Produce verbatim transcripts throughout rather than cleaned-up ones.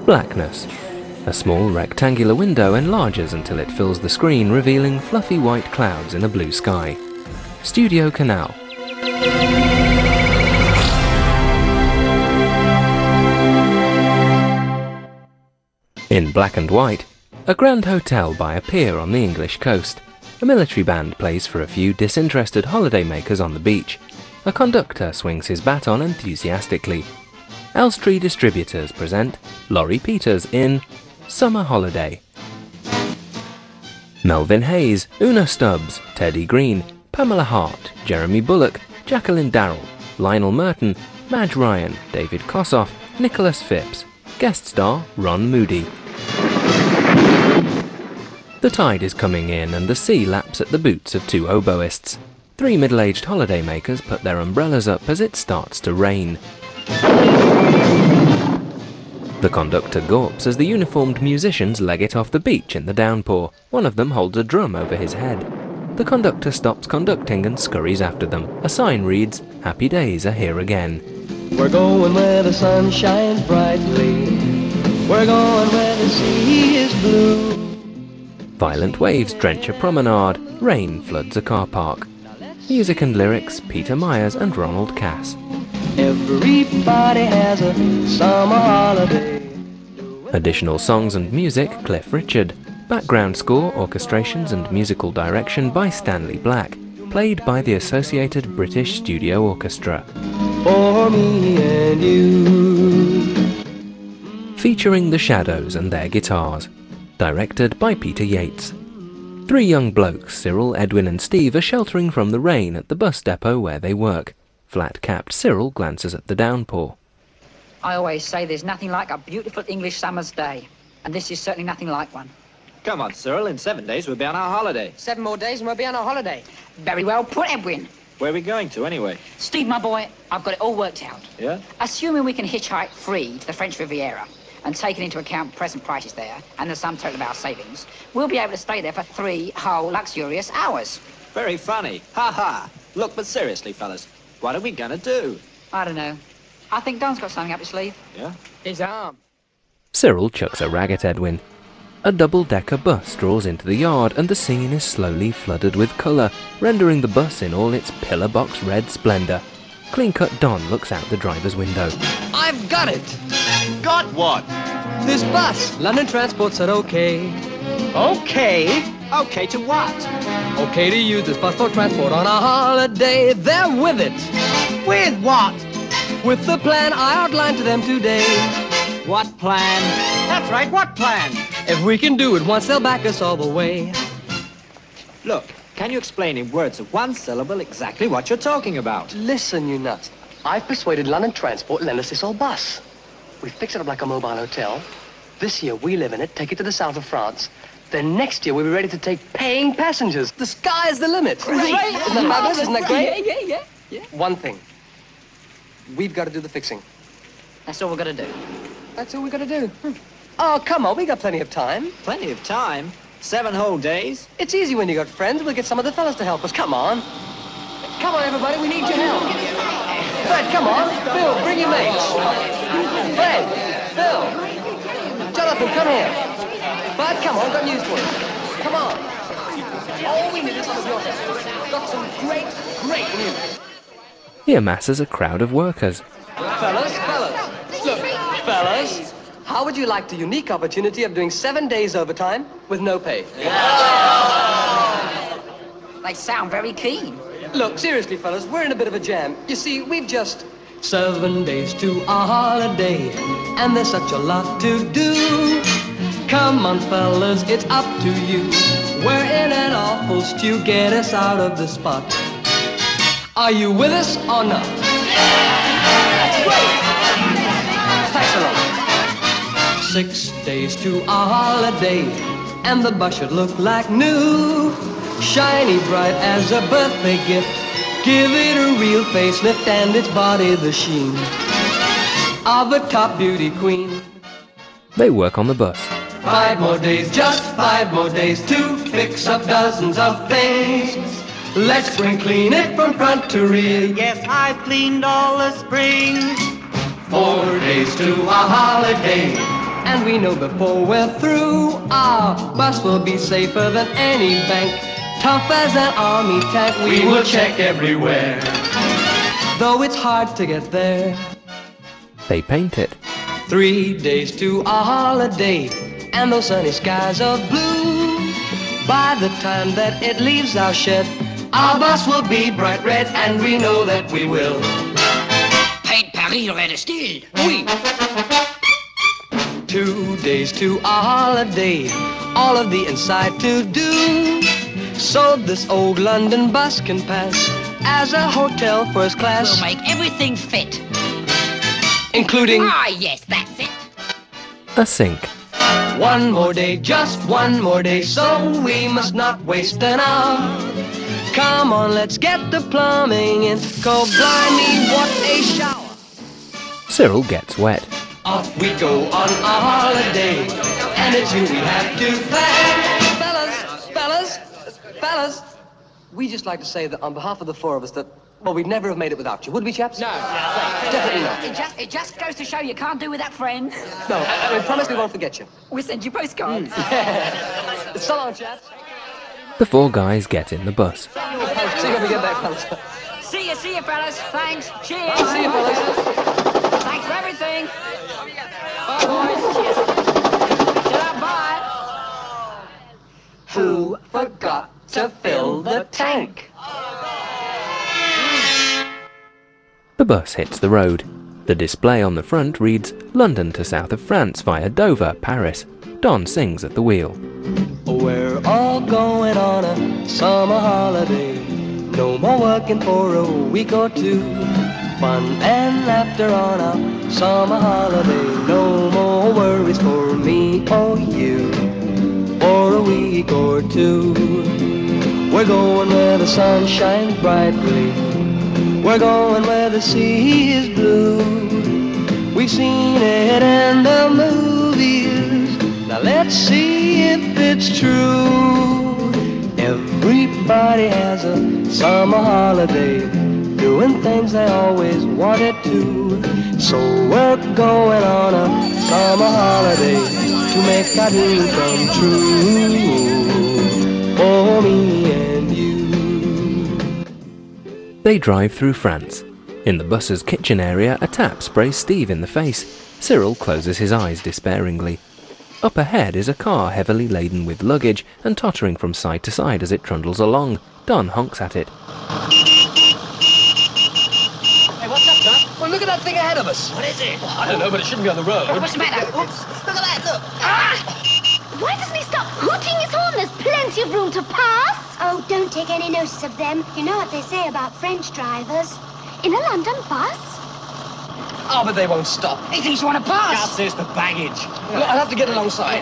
Blackness. A small rectangular window enlarges until it fills the screen, revealing fluffy white clouds in a blue sky. Studio Canal. In black and white, a grand hotel by a pier on the English coast. A military band plays for a few disinterested holidaymakers on the beach. A conductor swings his baton enthusiastically. Elstree Distributors present Laurie Peters in Summer Holiday. Melvin Hayes, Una Stubbs, Teddy Green, Pamela Hart, Jeremy Bullock, Jacqueline Darrell, Lionel Merton, Madge Ryan, David Kossoff, Nicholas Phipps. Guest star Ron Moody. The tide is coming in and the sea laps at the boots of two oboists. Three middle-aged holidaymakers put their umbrellas up as it starts to rain. The conductor gawps as the uniformed musicians leg it off the beach in the downpour. One of them holds a drum over his head. The conductor stops conducting and scurries after them. A sign reads, "Happy days are here again." We're going where the sun shines brightly. We're going where the sea is blue. Violent waves drench a promenade. Rain floods a car park. Music and lyrics, Peter Myers and Ronald Cass. Everybody has a summer holiday. Additional songs and music, Cliff Richard. Background score, orchestrations and musical direction by Stanley Black. Played by the Associated British Studio Orchestra. For me and you. Featuring the Shadows and their guitars. Directed by Peter Yates. Three young blokes, Cyril, Edwin and Steve, are sheltering from the rain at the bus depot where they work. Flat-capped Cyril glances at the downpour. I always say there's nothing like a beautiful English summer's day, and this is certainly nothing like one. Come on, Cyril, in seven days we'll be on our holiday. Seven more days and we'll be on our holiday. Very well put, Edwin. Where are we going to, anyway? Steve, my boy, I've got it all worked out. Yeah? Assuming we can hitchhike free to the French Riviera, and taking into account present prices there, and the sum total of our savings, we'll be able to stay there for three whole luxurious hours. Very funny. Ha ha. Look, but seriously, fellas, what are we gonna do? I don't know. I think Don's got something up his sleeve. Yeah? His arm. Cyril chucks a rag at Edwin. A double-decker bus draws into the yard and the scene is slowly flooded with colour, rendering the bus in all its pillar-box red splendour. Clean-cut Don looks out the driver's window. I've got it! Got what? This bus. London Transport said okay. Okay? Okay to what? Okay to use this bus for transport on a holiday. They're with it. With what? With the plan I outlined to them today. What plan? That's right, what plan? If we can do it once, they'll back us all the way. Look, can you explain in words of one syllable exactly what you're talking about? Listen, you nuts. I've persuaded London Transport to lend us this old bus. We fix it up like a mobile hotel. This year, we live in it, take it to the south of France. Then next year, we'll be ready to take paying passengers. The sky's the limit. Great. Isn't that fabulous? Isn't that great? Yeah, yeah, yeah, yeah. One thing. We've got to do the fixing. That's all we're going to do. That's all we got to do. Oh, come on. We got plenty of time. Plenty of time? Seven whole days? It's easy when you got friends. We'll get some of the fellas to help us. Come on. Come on, everybody. We need your help. Fred, come on. Bill, bring your mates. Fred, Bill, Jonathan, come here. Bud, come on. Got news for you. Come on. All we need is some of your help. Got some great, great news. He amasses a crowd of workers. Fellas, fellas. Look, fellas. How would you like the unique opportunity of doing seven days overtime with no pay? They sound very keen. Look, seriously, fellas, we're in a bit of a jam. You see, we've just... Seven days to our holiday, and there's such a lot to do. Come on, fellas, it's up to you. We're in an awful stew, get us out of the spot. Are you with us or not? That's great! Thanks a lot. Six days to our holiday, and the bus should look like new. Shiny bright as a birthday gift. Give it a real facelift and its body the sheen of a top beauty queen. They work on the bus. Five more days, just five more days to fix up dozens of things. Let's spring clean it from front to rear. Yes, I've cleaned all the springs. Four days to our holiday, And we know before we're through, our bus will be safer than any bank. Tough as an army tank, we, we will check everywhere, though it's hard to get there. They paint it. Three days to a holiday, and those sunny skies are blue. By the time that it leaves our shed, our bus will be bright red, and we know that we will paint Paris red still. Oui. Two days to a holiday, all of the inside to do, so this old London bus can pass as a hotel first class. We'll make everything fit, including... Ah, yes, that's it. A sink. One more day, just one more day, so we must not waste an hour. Come on, let's get the plumbing in. Go blimey, what a shower. Cyril gets wet. Off we go on a holiday, and it's you we have to thank. Fellas, fellas, fellas, we just like to say that on behalf of the four of us that, well, we'd never have made it without you, would we, chaps? No. Definitely not. It just, it just goes to show you can't do without friends. No, I, I promise we won't forget you. We'll send you postcards. Mm. So long, chaps. The four guys get in the bus. See you when we get back, fellas. See you, see you, fellas. Thanks. Cheers. I'll see you, fellas. Thanks for everything. Bye, boys. Cheers. Shut up, bye. Who forgot to fill the tank? The bus hits the road. The display on the front reads London to south of France via Dover, Paris. Don sings at the wheel. We're all going on a summer holiday. No more working for a week or two. Fun and laughter on a summer holiday. No more worries for me or you. For a week or two. We're going where the sun shines brightly. We're going where the sea is blue. We've seen it in the movies. Now let's see if it's true. Everybody has a summer holiday, doing things they always wanted to. So we're going on a summer holiday to make our dream come true. For me and you. They drive through France. In the bus's kitchen area, a tap sprays Steve in the face. Cyril closes his eyes despairingly. Up ahead is a car heavily laden with luggage and tottering from side to side as it trundles along. Don honks at it. Hey, what's up, Doc? Well, look at that thing ahead of us. What is it? I don't know, but it shouldn't be on the road. What's the matter? Oops. Look at that, look. Ah! Why doesn't he stop hooting his horn? There's plenty of room to pass. Oh, don't take any notice of them. You know what they say about French drivers. In a London bus? Oh, but they won't stop. He thinks you want to pass. Gus, there's the baggage. Look, I'll have to get alongside.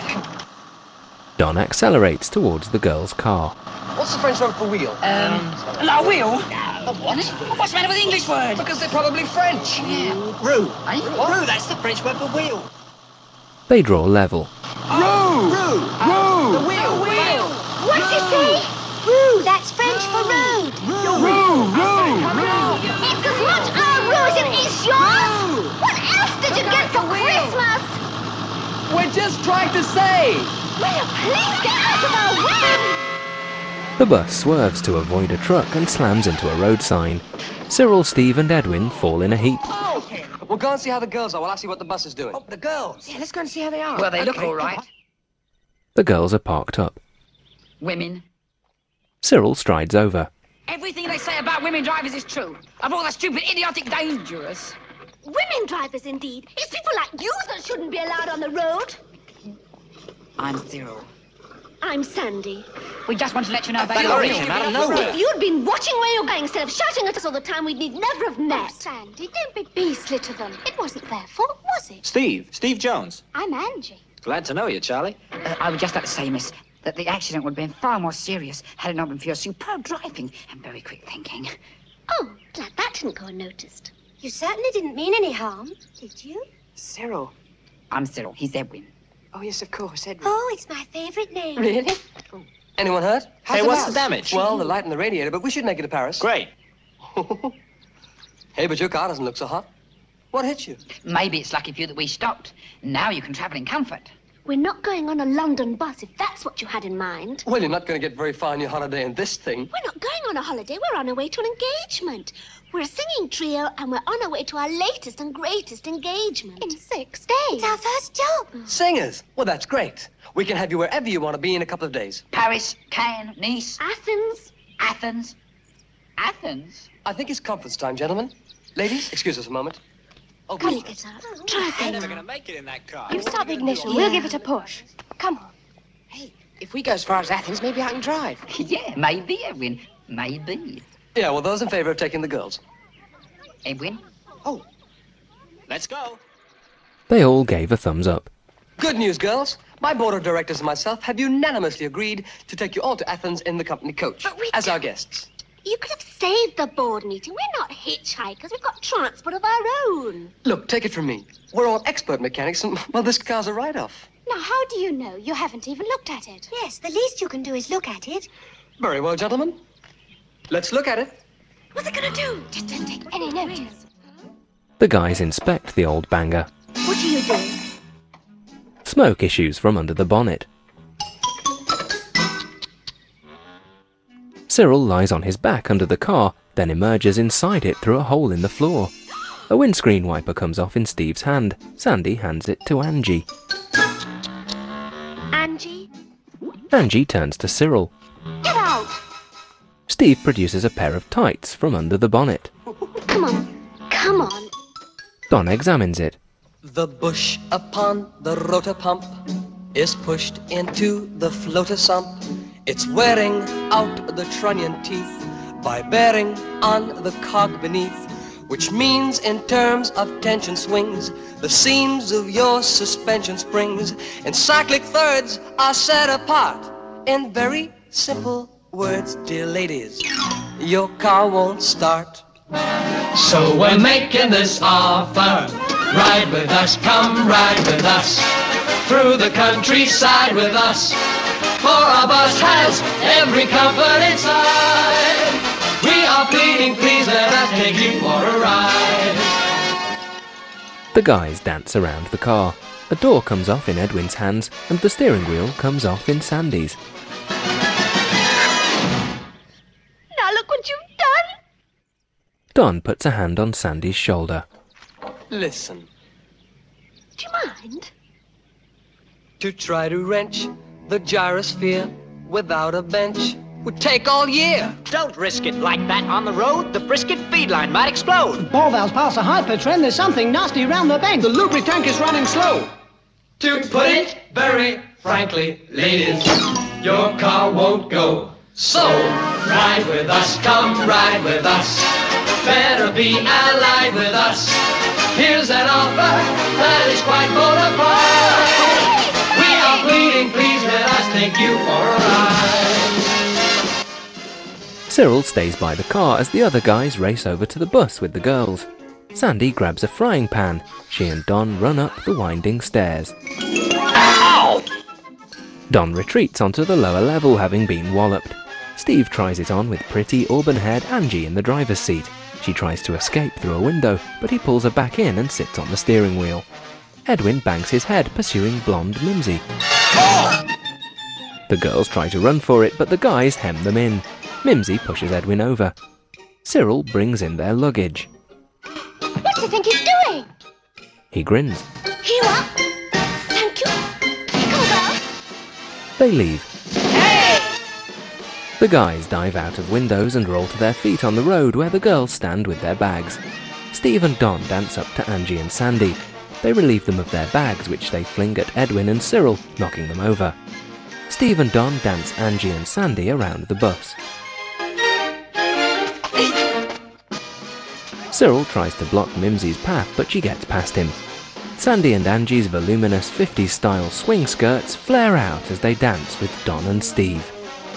Don accelerates towards the girl's car. What's the French word for wheel? Um, la wheel? What? What's the matter with English words? Because they're probably French. Yeah. Roux. Eh? Roux, that's the French word for wheel. They draw level. Roux! Roux. Roux! The wheel. Wheel. What's it say? Roux, that's French for road. Roux! Roux! It's as much our roux as it is yours. What else did you get for Christmas? We're just trying to say. Will you please get out of our way? The bus swerves to avoid a truck and slams into a road sign. Cyril, Steve and Edwin fall in a heap. Oh, we'll go and see how the girls are while I see what the bus is doing. Oh, the girls. Yeah, let's go and see how they are. Well, they look Okay, all right. The girls are parked up. Women. Cyril strides over. Everything they say about women drivers is true. Of all the stupid, idiotic, dangerous. Women drivers, indeed. It's people like you that shouldn't be allowed on the road. I'm Cyril. I'm Sandy. We just want to let you know about That your lorry real came out of people. nowhere. If you'd been watching where you're going instead of shouting at us all the time, we'd need never have met. Oh, Sandy, don't be beastly to them. It wasn't their fault, was it? Steve. Steve Jones. I'm Angie. Glad to know you, Charlie. Uh, I would just like to say, miss, that the accident would have been far more serious had it not been for your superb driving and very quick thinking. Oh, glad that didn't go unnoticed. You certainly didn't mean any harm, did you? Cyril. I'm Cyril. He's Edwin. Oh, yes, of course, Edwin. Oh, it's my favorite name. Really? Anyone hurt? Hey, what's the damage? Well, the light in the radiator, but we should make it to Paris. Great. Hey, but your car doesn't look so hot. What hit you? Maybe it's lucky for you that we stopped. Now you can travel in comfort. We're not going on a London bus, if that's what you had in mind. Well, you're not going to get very far on your holiday in this thing. We're not going on a holiday. We're on our way to an engagement. We're a singing trio, and we're on our way to our latest and greatest engagement. In six days. It's our first job. Singers? Well, that's great. We can have you wherever you want to be in a couple of days. Paris, Cannes, Nice. Athens. Athens. Athens? I think it's conference time, gentlemen. Ladies, excuse us a moment. Oh, Come, get up. Try You're again. never going to make it in that car. You start the ignition. We'll give it a push. Come on. Hey, if we go as far as Athens, maybe I can drive. Yeah, maybe, Edwin. Maybe. Yeah, well, those in favor of taking the girls. Edwin? Oh. Let's go. They all gave a thumbs up. Good news, girls. My board of directors and myself have unanimously agreed to take you all to Athens in the company coach But we as our don't- guests. You could have saved the board meeting. We're not hitchhikers. We've got transport of our own. Look, take it from me. We're all expert mechanics, and, well, this car's a write-off. Now, how do you know? You haven't even looked at it. Yes, the least you can do is look at it. Very well, gentlemen. Let's look at it. What's it going to do? Just don't take any notice. The guys inspect the old banger. What are you doing? Smoke issues from under the bonnet. Cyril lies on his back under the car, then emerges inside it through a hole in the floor. A windscreen wiper comes off in Steve's hand. Sandy hands it to Angie. Angie? Angie turns to Cyril. Get out! Steve produces a pair of tights from under the bonnet. Come on. Come on. Don examines it. The bush upon the rotor pump is pushed into the floater sump. It's wearing out the trunnion teeth by bearing on the cog beneath, which means in terms of tension swings, the seams of your suspension springs in cyclic thirds are set apart. In very simple words, dear ladies, your car won't start. So we're making this offer. Ride with us, come ride with us. Through the countryside with us. For our bus has every comfort inside. We are pleading, please let us take you for a ride. The guys dance around the car. A door comes off in Edwin's hands and the steering wheel comes off in Sandy's. Now look what you've done. Don puts a hand on Sandy's shoulder. Listen, Do you mind? To try to wrench the gyrosphere without a bench would take all year. Don't risk it like that on the road. The brisket feed line might explode. Ball valves pass a hyper trend. There's something nasty round the bend. The lubricant tank is running slow. To put it very frankly, ladies, your car won't go. So ride with us, come ride with us. Better be allied with us. Here's an offer that is quite bona fide. We are pleading, please let us take you for a ride. Cyril stays by the car as the other guys race over to the bus with the girls. Sandy grabs a frying pan. She and Don run up the winding stairs. Ow! Don retreats onto the lower level, having been walloped. Steve tries it on with pretty auburn-haired Angie in the driver's seat. She tries to escape through a window, but he pulls her back in and sits on the steering wheel. Edwin bangs his head, pursuing blonde Mimsy. Oh! The girls try to run for it, but the guys hem them in. Mimsy pushes Edwin over. Cyril brings in their luggage. What do you think he's doing? He grins. Here you are. Thank you. Come on, girl. They leave. Hey! The guys dive out of windows and roll to their feet on the road where the girls stand with their bags. Steve and Don dance up to Angie and Sandy. They relieve them of their bags, which they fling at Edwin and Cyril, knocking them over. Steve and Don dance Angie and Sandy around the bus. Cyril tries to block Mimsy's path, but she gets past him. Sandy and Angie's voluminous fifties-style swing skirts flare out as they dance with Don and Steve.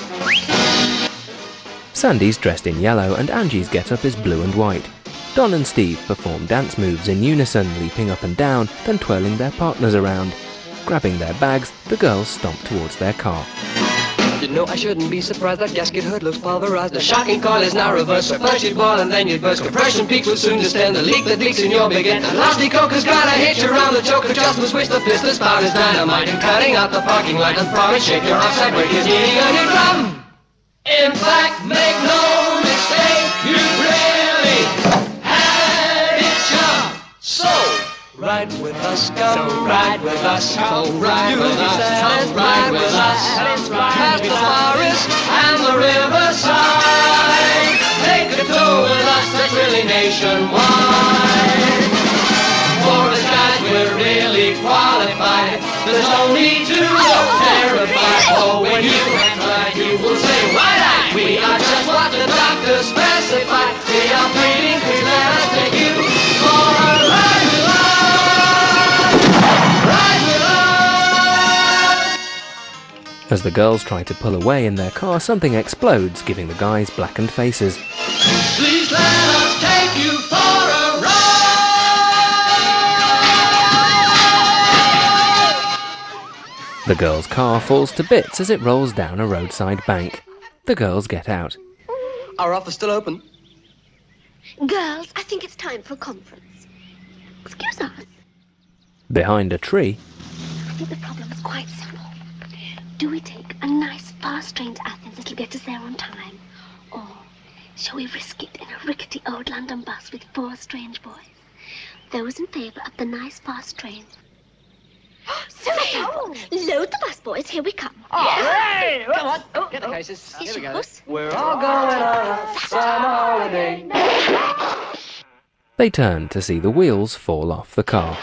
Sandy's dressed in yellow and Angie's getup is blue and white. Don and Steve perform dance moves in unison, leaping up and down, then twirling their partners around. Grabbing their bags, the girls stomp towards their car. didn't know, I shouldn't be surprised. That gasket hood looks pulverized. The shocking coil is now reversed. So first you'd boil and then you'd burst. Compression peaks will soon descend. The leak that leaks in your big end. And lastly, Coker's got a hitch around the choke. Adjust the switch, the piston spout is dynamite. And cutting out the parking light. And promise, shake your offside brake is needing a new drum. In fact, make no mistake, you really had it chum. So, ride with us, come so ride with us, come ride with us, come ride with us, past the forest and the riverside. Take a tour with us, that's really nationwide. For the guys, we're really qualified. There's no need to look terrified. Oh, when you act right, you will say, why not? We are just what the doctor specified. We are pleading, please let us take you for a ride with us. Ride with us. As the girls try to pull away in their car, something explodes, giving the guys blackened faces. Please let us take you for a ride. The girls' car falls to bits as it rolls down a roadside bank. The girls get out. Our office still open. Girls, I think it's time for a conference. Excuse us. Behind a tree, I think the problem is quite simple. Do we take a nice fast train to Athens that'll get us there on time? Or shall we risk it in a rickety old London bus with four strange boys? Those in favour of the nice fast train. Cyril! Load the bus, boys. Here we come. Oh, hey! Come on. Oh, Get the cases. Here's Here we go. yours. We're all going on a summer holiday. they turn to see the wheels fall off the car.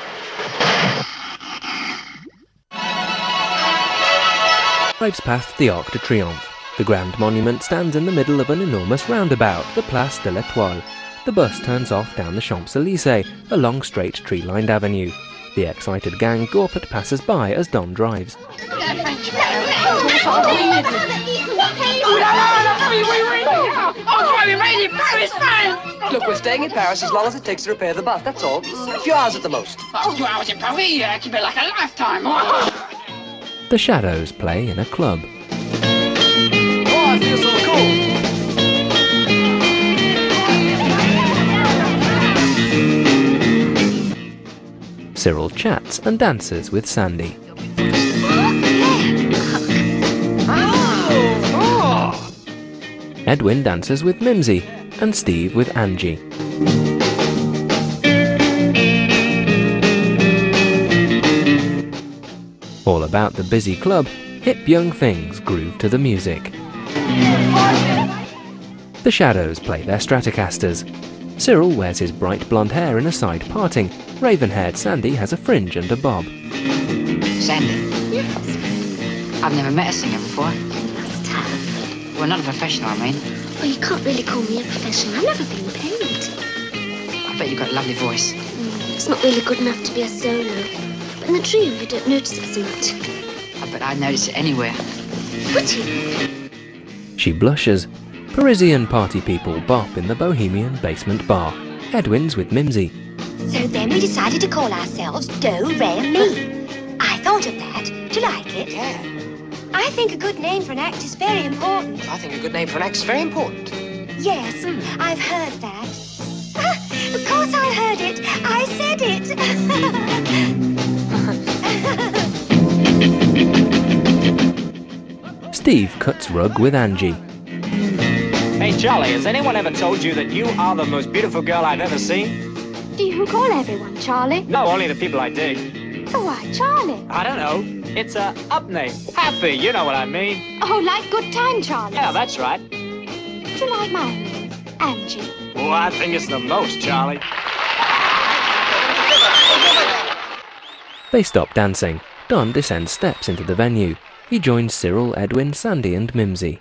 Drives past the Arc de Triomphe. The Grand Monument stands in the middle of an enormous roundabout, the Place de l'Étoile. The bus turns off down the Champs-Élysées, a long straight tree-lined avenue. The excited gang gawp at passers-by as Don drives. Look, we're staying in Paris as long as it takes to repair the bus, that's all. A few hours at the most. Oh, two hours in Paris, uh, keep it like a lifetime. The Shadows play in a club. Oh, I feel so cool. Cyril chats and dances with Sandy. Edwin dances with Mimsy and Steve with Angie. All about the busy club, hip young things groove to the music. The Shadows play their Stratocasters. Cyril wears his bright blonde hair in a side parting. Raven-haired Sandy has a fringe and a bob. Sandy? Yes. I've never met a singer before. You must have. Well, not a professional, I mean. Well, you can't really call me a professional. I've never been paid. I bet you've got a lovely voice. Mm, it's not really good enough to be a solo. But in the trio, you don't notice it so much. I bet I'd notice it anywhere. Would you? She blushes. Parisian party people bop in the bohemian basement bar. Edwin's with Mimsy. So then we decided to call ourselves Do, Re and Mi. I thought of that. Do you like it? Yeah. I think a good name for an act is very important. I think a good name for an act is very important. Yes, I've heard that. Ah, of course I heard it. I said it. Steve cuts rug with Angie. Hey, Charlie, has anyone ever told you that you are the most beautiful girl I've ever seen? Do you call everyone Charlie? No, only the people I dig. Why, Charlie? I don't know. It's a up name. Happy, you know what I mean. Oh, like good time, Charlie. Yeah, that's right. Do you like my name, Angie? Oh, I think it's the most, Charlie. They stop dancing. Don descends steps into the venue. He joins Cyril, Edwin, Sandy and Mimsy.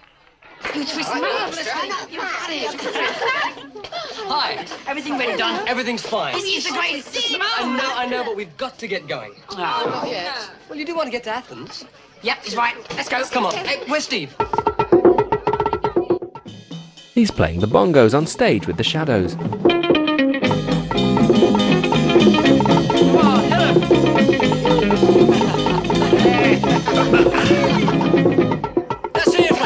Hi. Everything ready, Don? Everything's fine. This is the greatest. I know, I know, but we've got to get going. Oh, yeah. Well, you do want to get to Athens. Yep, he's right. Let's go. Come on. Hey, where's Steve? He's playing the bongos on stage with the Shadows. Oh, hello. Let's see it.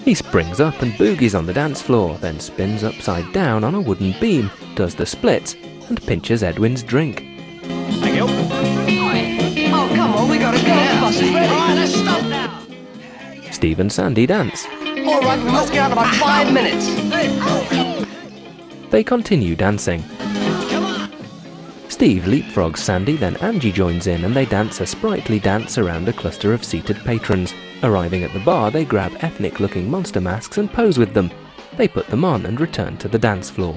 He springs up and boogies on the dance floor, then spins upside down on a wooden beam, does the splits, and pinches Edwin's drink. Thank you. Oh, come on, we gotta go. The bus is ready. All right, let's stop now. Steve and Sandy dance. All right, we must get out in about five minutes. They continue dancing. Steve leapfrogs Sandy, then Angie joins in and they dance a sprightly dance around a cluster of seated patrons. Arriving at the bar, they grab ethnic-looking monster masks and pose with them. They put them on and return to the dance floor.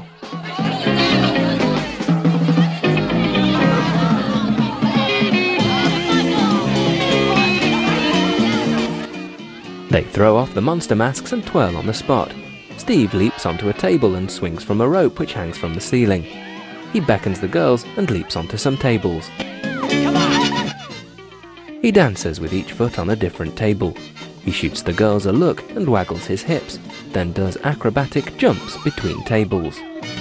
They throw off the monster masks and twirl on the spot. Steve leaps onto a table and swings from a rope which hangs from the ceiling. He beckons the girls and leaps onto some tables. He dances with each foot on a different table. He shoots the girls a look and waggles his hips, then does acrobatic jumps between tables.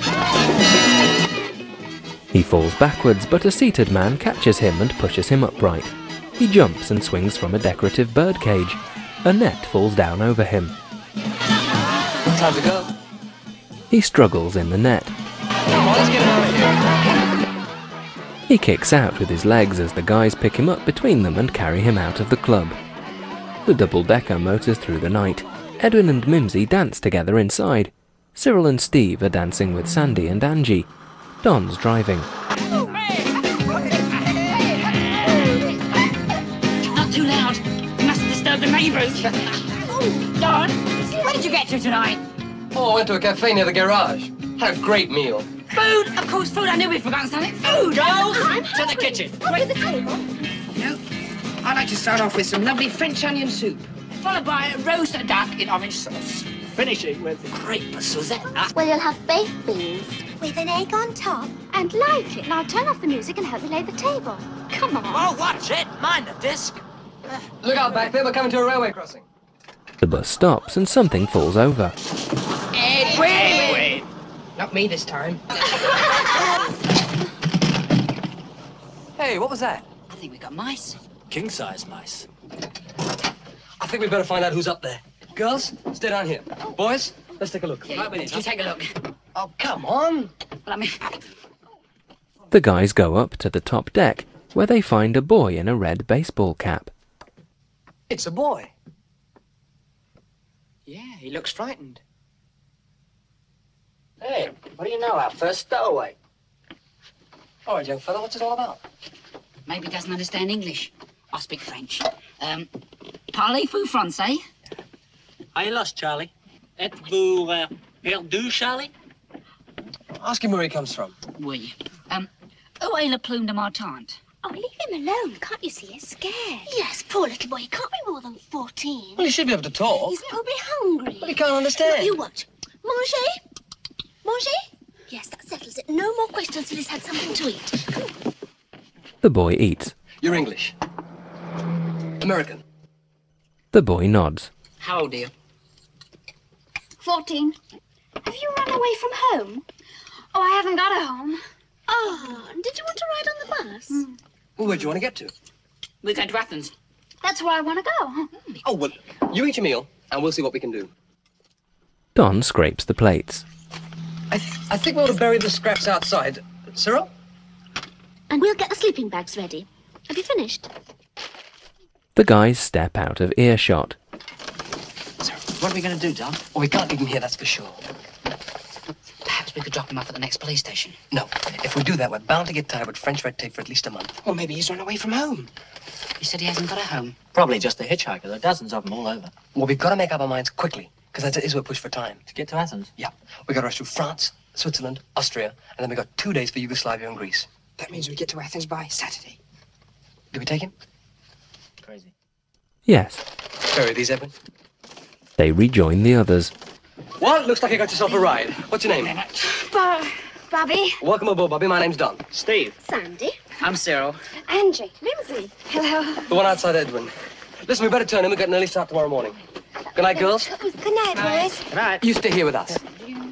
He falls backwards, but a seated man catches him and pushes him upright. He jumps and swings from a decorative bird cage. A net falls down over him. Time to go. He struggles in the net. Come on, let's get out of here. He kicks out with his legs as the guys pick him up between them and carry him out of the club. The double-decker motors through the night. Edwin and Mimsy dance together inside. Cyril and Steve are dancing with Sandy and Angie. Don's driving. Not too loud. You mustn't disturb the neighbours. Oh, Don, where did you get to tonight? Oh, I went to a cafe near the garage. Had a great meal. Food, of course, food. I knew we'd forgotten something. Food! Girls, to the kitchen. Quick. To the table. You know, I'd like to start off with some lovely French onion soup, followed by a roast duck in orange sauce. Finishing with Crepe Suzette. Well, you'll have baked beans with an egg on top and like it. Now turn off the music and help me lay the table. Come on. Oh, watch it. Mind the disc. Look out back there, we're coming to a railway crossing. The bus stops and something falls over. Edwin! Not me this time. Hey, what was that? I think we got mice. king-size mice. I think we better find out who's up there. Girls, stay down here. Boys, let's take a look. Yeah, right, you take a look. Oh, come on. Well, I mean... The guys go up to the top deck, where they find a boy in a red baseball cap. It's a boy. Yeah, he looks frightened. Hey, what do you know? Our first stowaway. All right, young fella, what's it all about? Maybe he doesn't understand English. I speak French. Um, parlez-vous français? Are you lost, Charlie? Êtes-vous uh, perdu, Charlie? Ask him where he comes from. Oui. Um, où est le plume de ma tante? Oh, leave him alone. Can't you see he's scared? Yes, poor little boy. He can't be more than fourteen. Well, he should be able to talk. He's probably hungry. But he can't understand. You watch. Manger? Manger? Yes, that settles it. No more questions till he's had something to eat. Come on. The boy eats. You're English. American. The boy nods. How old are you? Fourteen. Have you run away from home? Oh, I haven't got a home. Oh, did you want to ride on the bus? Mm. Well, where do you want to get to? We're going to Athens. That's where I want to go. Oh, well, you eat your meal, and we'll see what we can do. Don scrapes the plates. I, th I think we ought to bury the scraps outside. Cyril? And we'll get the sleeping bags ready. Have you finished? The guys step out of earshot. So, what are we going to do, Don? Well, we can't leave him here, that's for sure. Perhaps we could drop him off at the next police station. No. If we do that, we're bound to get tied with French red tape for at least a month. Or maybe he's run away from home. He said he hasn't got a home. Probably just a hitchhiker. There are dozens of them all over. Well, we've got to make up our minds quickly, because that is we're pushed for time. To get to Athens? Yeah. We've got to rush through France, Switzerland, Austria, and then we've got two days for Yugoslavia and Greece. That means we get to Athens by Saturday. Do we take him? Crazy. Yes. Bury these, Edwin. They rejoin the others. Well, looks like you got yourself a ride. What's your name? Bo Bobby. Welcome aboard, Bobby. My name's Don. Steve. Sandy. I'm Cyril. Angie. Lindsay. Hello. The one outside Edwin. Listen, we better turn in. We've got an early start tomorrow morning. Good night, girls. Good night, boys. Good night. You stay here with us.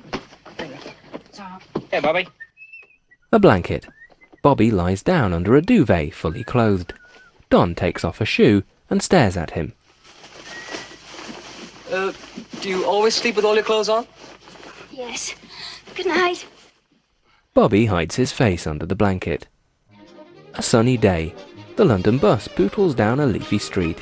Hey, Bobby. A blanket. Bobby lies down under a duvet, fully clothed. Don takes off a shoe and stares at him. Uh, do you always sleep with all your clothes on? Yes. Good night. Bobby hides his face under the blanket. A sunny day. The London bus pootles down a leafy street.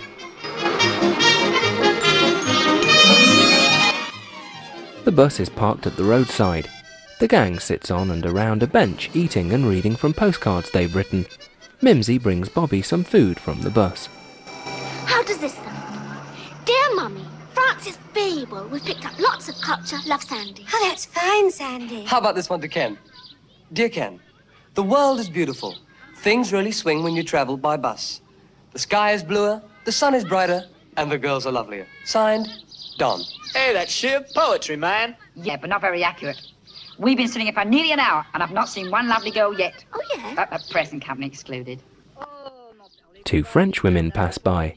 The bus is parked at the roadside. The gang sits on and around a bench eating and reading from postcards they've written. Mimsy brings Bobby some food from the bus. How does this sound? Dear Mummy, Francis Babel. We've picked up lots of culture. Love, Sandy. Oh, that's fine, Sandy. How about this one to Ken? Dear Ken, the world is beautiful. Things really swing when you travel by bus. The sky is bluer, the sun is brighter, and the girls are lovelier. Signed, Don. Hey, that's sheer poetry, man. Yeah, but not very accurate. We've been sitting here for nearly an hour, and I've not seen one lovely girl yet. Oh, yeah? Uh, uh, present company excluded. Two French women pass by.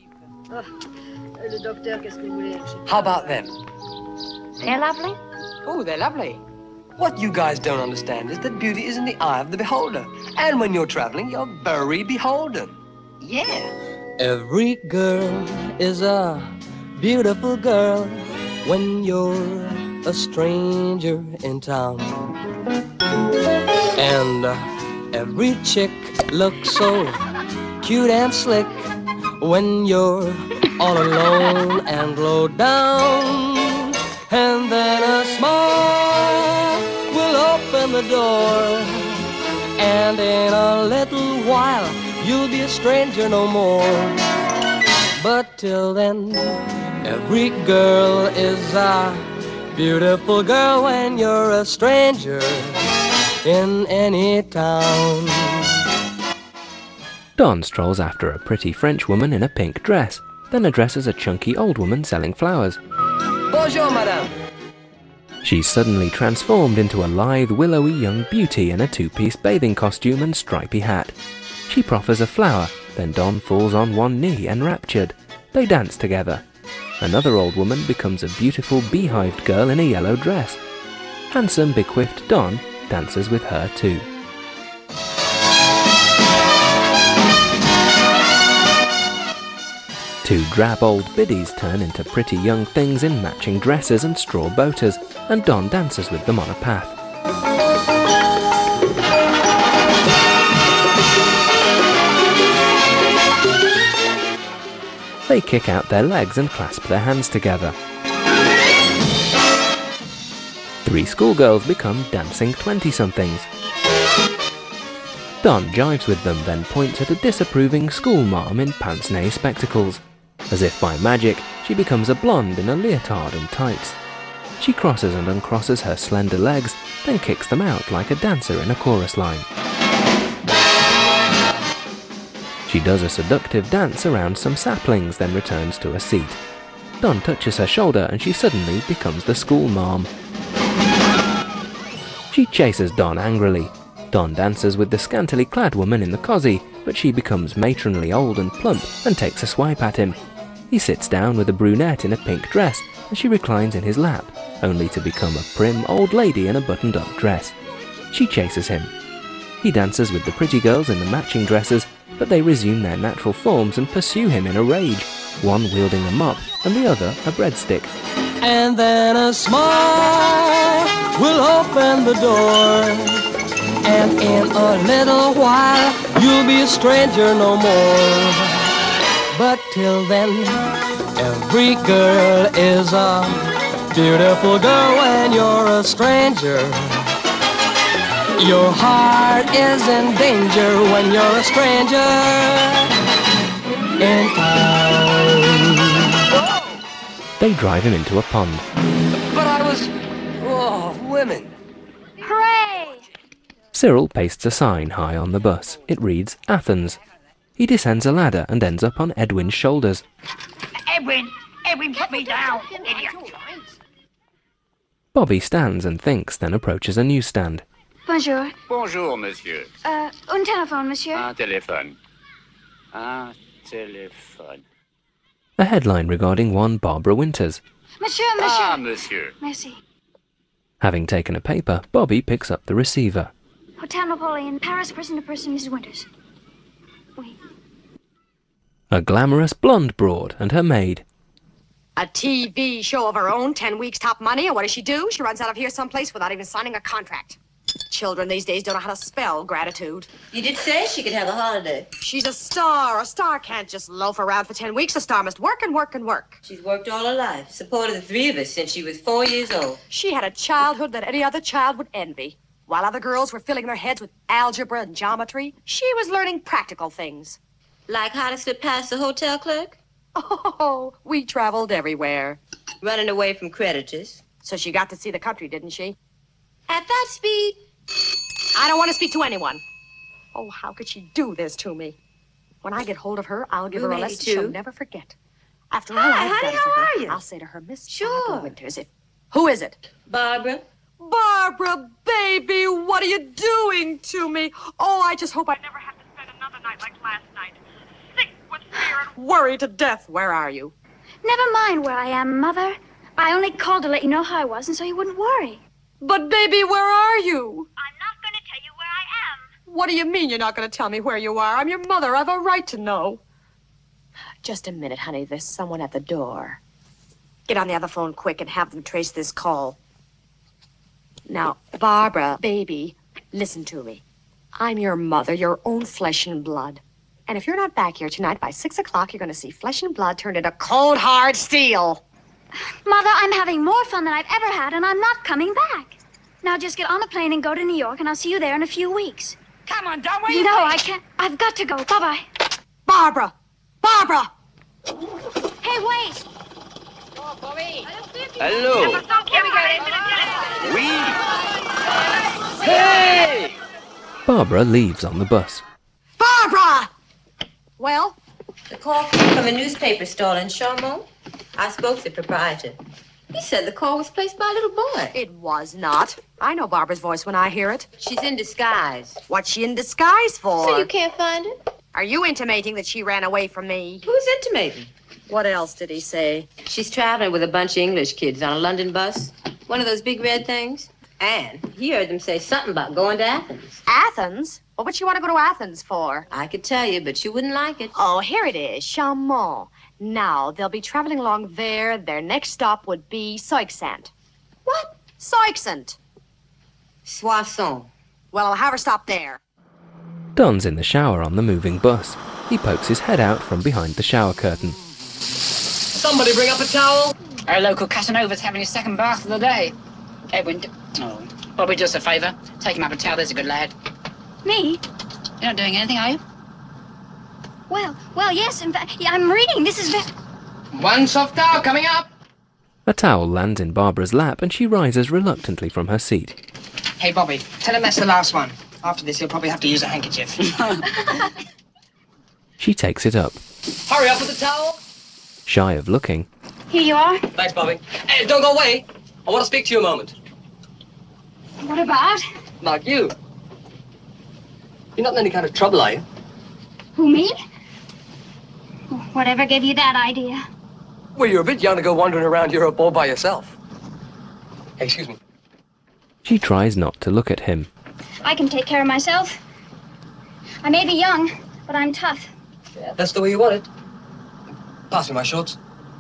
How about them? They're lovely? Oh, they're lovely. What you guys don't understand is that beauty is in the eye of the beholder. And when you're traveling, you're very beholden. Yeah. Every girl is a beautiful girl when you're a stranger in town. And uh, every chick looks so cute and slick when you're all alone and low down. And then a smile will open the door, and in a little while you'll be a stranger no more. But till then, every girl is a beautiful girl when you're a stranger in any town. Don strolls after a pretty French woman in a pink dress, then addresses a chunky old woman selling flowers. Bonjour, madame. She's suddenly transformed into a lithe, willowy young beauty in a two-piece bathing costume and stripy hat. She proffers a flower, then Don falls on one knee, enraptured. They dance together. Another old woman becomes a beautiful beehived girl in a yellow dress. Handsome, bequiffed Don dances with her too. Two drab old biddies turn into pretty young things in matching dresses and straw boaters, and Don dances with them on a path. They kick out their legs and clasp their hands together. Three schoolgirls become dancing twenty-somethings. Don jives with them, then points at a disapproving schoolmarm in pince-nez spectacles. As if by magic, she becomes a blonde in a leotard and tights. She crosses and uncrosses her slender legs, then kicks them out like a dancer in a chorus line. She does a seductive dance around some saplings, then returns to a seat. Don touches her shoulder and she suddenly becomes the schoolmarm. She chases Don angrily. Don dances with the scantily clad woman in the cosy, but she becomes matronly old and plump and takes a swipe at him. He sits down with a brunette in a pink dress, and she reclines in his lap, only to become a prim old lady in a buttoned-up dress. She chases him. He dances with the pretty girls in the matching dresses, but they resume their natural forms and pursue him in a rage, one wielding a mop and the other a breadstick. And then a smile will open the door, and in a little while you'll be a stranger no more. But till then, every girl is a beautiful girl when you're a stranger. Your heart is in danger when you're a stranger in town. They drive him into a pond. But I was... Oh, women. Hooray! Cyril pastes a sign high on the bus. It reads, Athens. He descends a ladder and ends up on Edwin's shoulders. Edwin! Edwin, put me down, idiot! Bobby stands and thinks, then approaches a newsstand. Bonjour. Bonjour, monsieur. Uh, un téléphone, monsieur. Un téléphone. Un téléphone. A headline regarding one Barbara Winters. Monsieur, monsieur. Ah, monsieur. Merci. Having taken a paper, Bobby picks up the receiver. Hotel Napoleon, Paris, person to person, Missus Winters. Oui. A glamorous blonde broad and her maid. A T V show of her own, ten weeks top money, and what does she do? She runs out of here someplace without even signing a contract. Children these days don't know how to spell gratitude. You did say she could have a holiday. She's a star. A star can't just loaf around for ten weeks. A star must work and work and work. She's worked all her life, supported the three of us since she was four years old. She had a childhood that any other child would envy. While other girls were filling their heads with algebra and geometry, she was learning practical things. Like how to slip past the hotel clerk? Oh, we traveled everywhere. Running away from creditors. So she got to see the country, didn't she? At that speed? I don't want to speak to anyone. Oh, how could she do this to me? When I get hold of her, I'll give Who her a made lesson you she'll two? never forget. After all Hi, I've honey, done how for her, are you? I'll say to her, Miss Sure. Barbara Winters, if... Who is it? Barbara. Barbara, baby, what are you doing to me? Oh, I just hope I never have to spend another night like last night. Sick with fear and worried to death. Where are you? Never mind where I am, Mother. I only called to let you know how I was and so you wouldn't worry. But, baby, where are you? I'm not going to tell you where I am. What do you mean you're not going to tell me where you are? I'm your mother. I've a right to know. Just a minute, honey. There's someone at the door. Get on the other phone quick and have them trace this call. Now, Barbara, baby, listen to me. I'm your mother, your own flesh and blood. And if you're not back here tonight by six o'clock, you're going to see flesh and blood turned into cold, hard steel. Mother, I'm having more fun than I've ever had, and I'm not coming back. Now just get on a plane and go to New York, and I'll see you there in a few weeks. Come on, don't wait. No, I can't. I've got to go. Bye-bye. Barbara! Barbara! Hey, wait! Hello. Here we go. Oui. Hey! Barbara leaves on the bus. Barbara! Well? The call came from a newspaper stall in Chaumont. I spoke to the proprietor. He said the call was placed by a little boy. It was not. I know Barbara's voice when I hear it. She's in disguise. What's she in disguise for? So you can't find her? Are you intimating that she ran away from me? Who's intimating? What else did he say? She's traveling with a bunch of English kids on a London bus. One of those big red things. And he heard them say something about going to Athens. Athens? Well, what you want to go to Athens for? I could tell you, but you wouldn't like it. Oh, here it is, Chaumont. Now, they'll be traveling along there. Their next stop would be Soixante. What? Soixante. Soissons. Well, I'll have her stop there. Don's in the shower on the moving bus. He pokes his head out from behind the shower curtain. Somebody bring up a towel. Our local Casanova's having his second bath of the day. Edwin, d- oh, Bobby, do us a favour. Take him up a towel, there's a good lad. Me? You're not doing anything, are you? Well, well, yes, in fact, yeah, I'm reading. This is very... One soft towel coming up. A towel lands in Barbara's lap and she rises reluctantly from her seat. Hey, Bobby, tell him that's the last one. After this, he'll probably have to use a handkerchief. She takes it up. Hurry up with the towel. Shy of looking, Here you are. Thanks, Bobby. Hey, don't go away. I want to speak to you a moment. What about? About you. You're not in any kind of trouble, are you? Who, me? Whatever gave you that idea? Well, you're a bit young to go wandering around Europe all by yourself. Hey, excuse me. she tries not to look at him. I can take care of myself. I may be young, but I'm tough. Yeah, that's the way you want it. Pass me my shorts.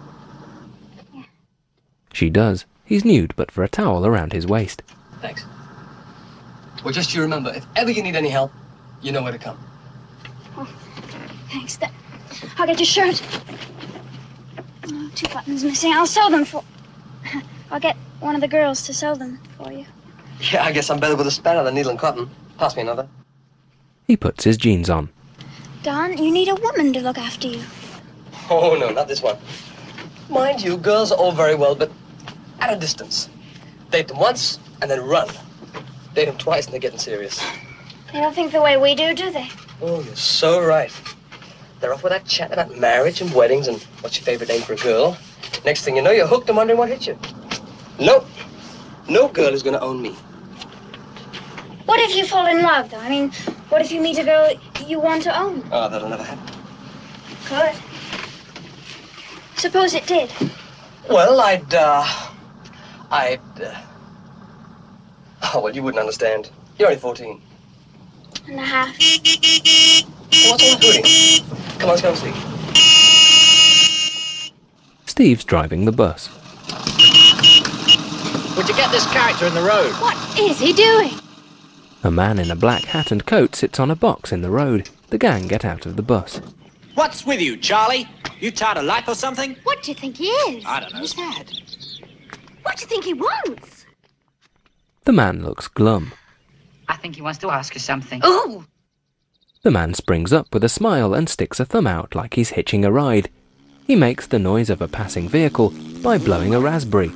She does. He's nude, but for a towel around his waist. Thanks. Well, just you remember, if ever you need any help, you know where to come. Oh, thanks. That... I'll get your shirt. Oh, two buttons missing. I'll sew them for... I'll get one of the girls to sew them for you. Yeah, I guess I'm better with a spanner than needle and cotton. Pass me another. He puts his jeans on. Don, you need a woman to look after you. Oh, no, not this one. Mind you, girls are all very well, but at a distance. Date them once, and then run. Date them twice, and they're getting serious. They don't think the way we do, do they? Oh, you're so right. They're off with that chat about marriage and weddings and what's your favorite name for a girl. Next thing you know, you're hooked and wondering what hit you. Nope. No girl is going to own me. What if you fall in love, though? I mean, what if you meet a girl you want to own? Oh, that'll never happen. Could. Suppose it did. Well, I'd, uh... I'd, uh... Oh, well, you wouldn't understand. You're only fourteen. And a half. What's all the hooting? Come on, let's go and see. Steve's driving the bus. Would you get this character in the road? What is he doing? A man in a black hat and coat sits on a box in the road. The gang get out of the bus. What's with you, Charlie? You tied a life or something? What do you think he is? I don't know. Who's that? What do you think he wants? The man looks glum. I think he wants to ask you something. Oh! The man springs up with a smile and sticks a thumb out like he's hitching a ride. He makes the noise of a passing vehicle by blowing a raspberry.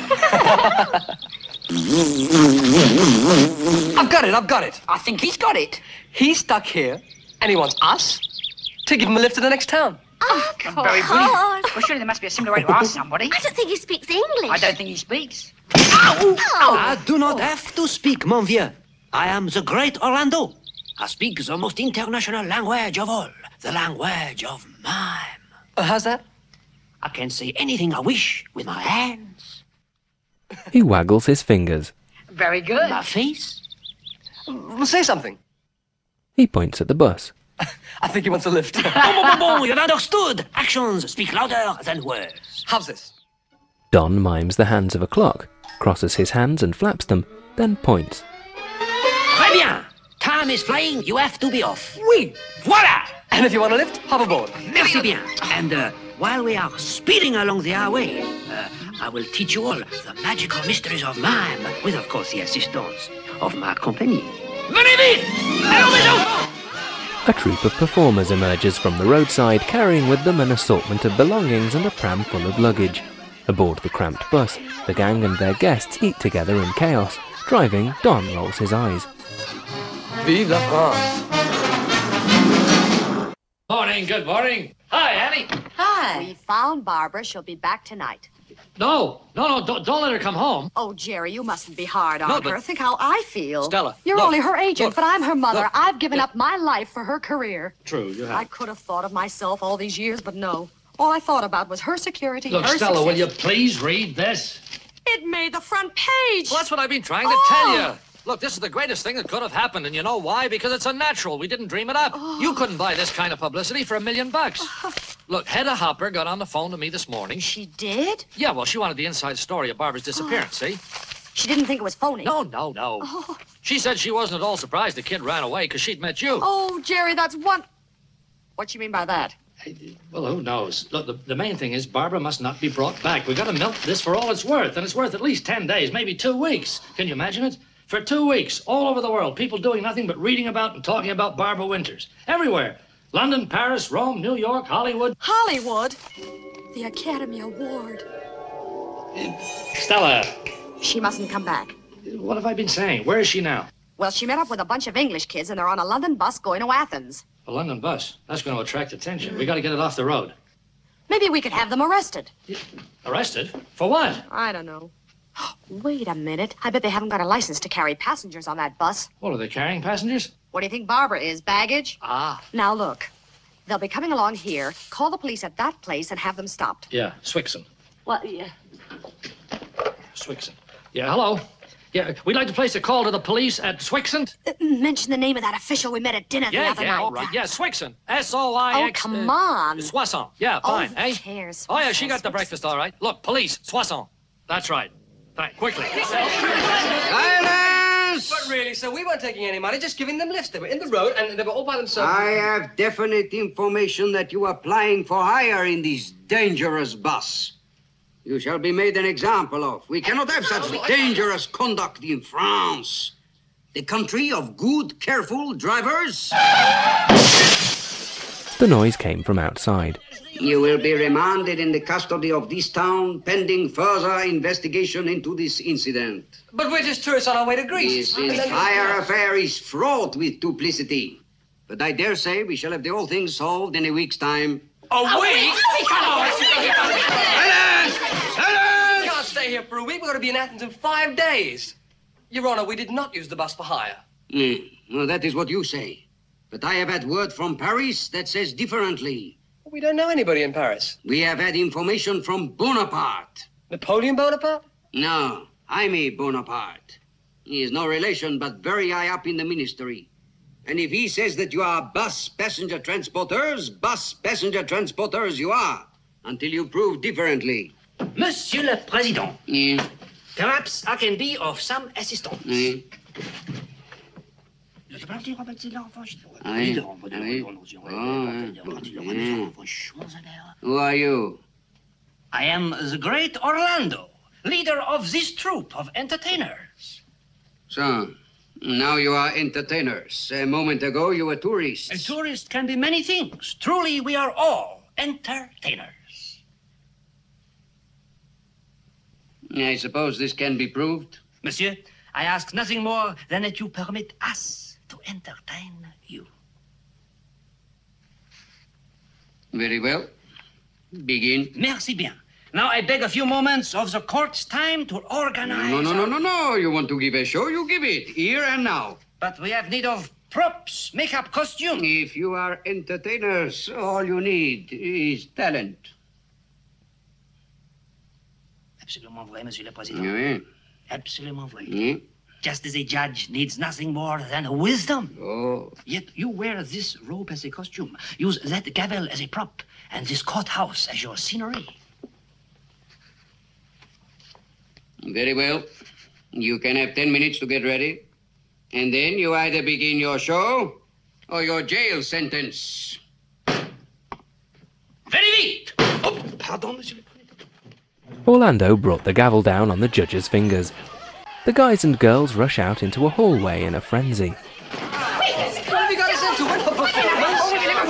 I've got it, I've got it. I think he's got it. He's stuck here, and he wants us to give him a lift to the next town. Oh, come Very on. brilliant. Well, surely there must be a similar way to ask somebody. I don't think he speaks English. I don't think he speaks. I do not have to speak, mon vieux. I am the great Orlando. I speak the most international language of all, the language of mime. Uh, how's that? I can say anything I wish with my hands. He waggles his fingers. Very good. My face? Well, say something. He points at the bus. I think he wants a lift. Bon, bon, bon, bon, you've understood. Actions speak louder than words. How's this? Don mimes the hands of a clock, crosses his hands and flaps them, then points. Très bien. Time is flying. You have to be off. Oui. Voilà. And if you want a lift, hop aboard. Merci bien. And uh, while we are speeding along the highway, uh, I will teach you all the magical mysteries of mime, with, of course, the assistance of my company. Venez vite! Allons, maison! A troupe of performers emerges from the roadside, carrying with them an assortment of belongings and a pram full of luggage. Aboard the cramped bus, the gang and their guests eat together in chaos. Driving, Don rolls his eyes. Vive la France. Morning, good morning. Hi, Annie. Hi. We found Barbara. She'll be back tonight. No, no, no, don't, don't let her come home. Oh, Jerry, you mustn't be hard on No, her. but- Think how I feel. Stella, You're look, only her agent, look, but I'm her mother. look, I've given yeah. up my life for her career. True, you I have. could have thought of myself all these years, but no. All I thought about was her security, Look, her Stella, will success. you please read this? It made the front page. Well, that's what I've been trying to Oh. tell you. Look, this is the greatest thing that could have happened, and you know why? Because it's unnatural. We didn't dream it up. Oh. You couldn't buy this kind of publicity for a million bucks. Look, Hedda Hopper got on the phone to me this morning. She did? Yeah, well, she wanted the inside story of Barbara's disappearance, see? She didn't think it was phony. No, no, no. Oh, She said she wasn't at all surprised the kid ran away because she'd met you. oh Jerry, that's one. What you mean by that? Well, who knows? Look, the, the main thing is Barbara must not be brought back. We've got to milk this for all it's worth, and it's worth at least ten days, maybe two weeks. Can you imagine it? For two weeks, all over the world, people doing nothing but reading about and talking about Barbara Winters. Everywhere. London, Paris, Rome, New York, Hollywood. Hollywood? The Academy Award. Stella, She mustn't come back. what have I been saying? Where is she now? Well, she met up with a bunch of English kids, and they're on a London bus going to Athens. A London bus. That's going to attract attention. We got to get it off the road. Maybe we could have them arrested. Arrested? For what? I don't know. Wait a minute. I bet they haven't got a license to carry passengers on that bus. What, are they carrying passengers? What do you think Barbara is, baggage? Ah. Now, look. They'll be coming along here. Call the police at that place and have them stopped. Yeah, Swixon. Well, yeah. Swixon. Yeah, hello. Yeah, we'd like to place a call to the police at Swixon. Uh, mention the name of that official we met at dinner the Yeah, other yeah, night. all right. Yeah, Swixon. S O I X. Oh, come on. Soissons. Yeah, Oh, fine, who eh? cares? Oh, yeah, she got the breakfast, all right. Look, police, Soissons. That's right. Right, quickly. Silence! But really, sir, we weren't taking any money, just giving them lifts. They were in the road, and they were all by themselves. I have definite information that you are applying for hire in this dangerous bus. You shall be made an example of. We cannot have such dangerous conduct in France. The country of good, careful drivers. The noise came from outside. You will be remanded in the custody of this town pending further investigation into this incident. But we're just tourists on our way to Greece. This entire affair is fraught with duplicity. But I dare say we shall have the whole thing solved in a week's time. A week? Silence! We can't stay here for a week. We're going to be in Athens in five days. Your Honor, we did not use the bus for hire. Mm, well, that is what you say. But I have had word from Paris that says differently. We don't know anybody in Paris. We have had information from Bonaparte. Napoleon Bonaparte? No, Jaime Bonaparte. He is no relation, but very high up in the ministry. And if he says that you are bus passenger transporters, bus passenger transporters you are. until you prove differently. Monsieur le Président, Mm. perhaps I can be of some assistance. Mm. Aye. Aye. Oh, yeah. Who are you? I am the great Orlando, leader of this troupe of entertainers. So, now you are entertainers. A moment ago, you were tourists. A tourist can be many things. Truly, we are all entertainers. I suppose this can be proved? Monsieur, I ask nothing more than that you permit us to entertain you. Very well. Begin. Merci bien. Now I beg a few moments of the court's time to organize... No, no, no, no, no. You want to give a show, you give it. Here and now. But we have need of props, makeup, costume. If you are entertainers, all you need is talent. Absolument vrai, Monsieur le Président. Oui. Absolument vrai. Mm. Just as a judge needs nothing more than wisdom. Oh. Yet you wear this robe as a costume, use that gavel as a prop, and this courthouse as your scenery. Very well. You can have ten minutes to get ready. And then you either begin your show or your jail sentence. Very vite! Oh, pardon, Monsieur le Président. Orlando brought the gavel down on the judge's fingers. The guys and girls rush out into a hallway in a frenzy. What have you got us into? We're not performers.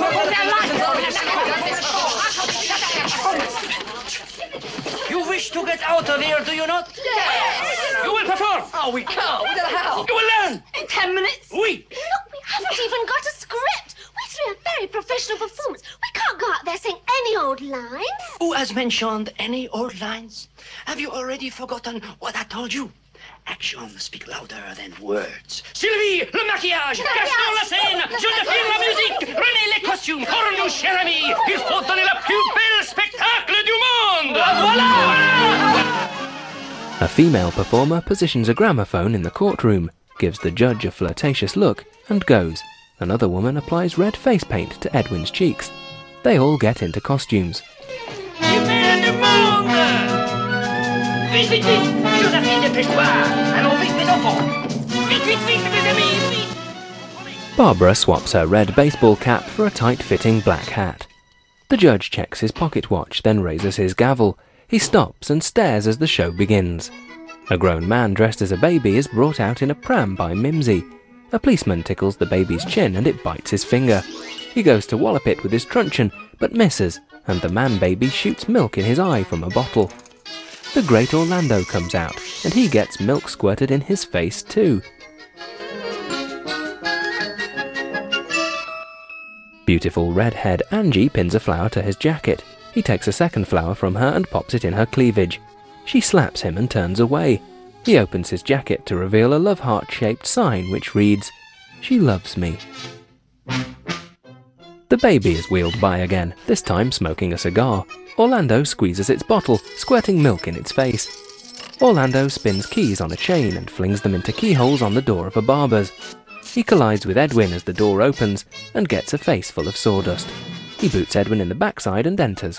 You wish to get out of here, do you not? Yes. You will perform. Oh, we can't. We don't know how. You will learn. In ten minutes? Oui. Look, we haven't even got a script. We're through a very professional performance. We can't go out there saying any old lines. Who has mentioned any old lines? Have you already forgotten what I told you? Actions speak louder than words. Sylvie, le maquillage. Gaston, la scène. Joséphine, la musique. René, les costumes. Pour nous, cher ami, il faut donner le plus bel spectacle du monde. Voilà! A female performer positions a gramophone in the courtroom, gives the judge a flirtatious look, and goes. Another woman applies red face paint to Edwin's cheeks. They all get into costumes. Super du monde! Vite, vite, vite! Joséphine, dépêche-toi! Allons vite, mes enfants! Vite, vite, vite, mes amis, vite! Barbara swaps her red baseball cap for a tight-fitting black hat. The judge checks his pocket watch, then raises his gavel. He stops and stares as the show begins. A grown man dressed as a baby is brought out in a pram by Mimsy. A policeman tickles the baby's chin and it bites his finger. He goes to wallop it with his truncheon, but misses, and the man-baby shoots milk in his eye from a bottle. The great Orlando comes out, and he gets milk squirted in his face too. Beautiful redhead Angie pins a flower to his jacket. He takes a second flower from her and pops it in her cleavage. She slaps him and turns away. He opens his jacket to reveal a love heart-shaped sign which reads, "She loves me." The baby is wheeled by again, this time smoking a cigar. Orlando squeezes its bottle, squirting milk in its face. Orlando spins keys on a chain and flings them into keyholes on the door of a barber's. He collides with Edwin as the door opens and gets a face full of sawdust. He boots Edwin in the backside and enters.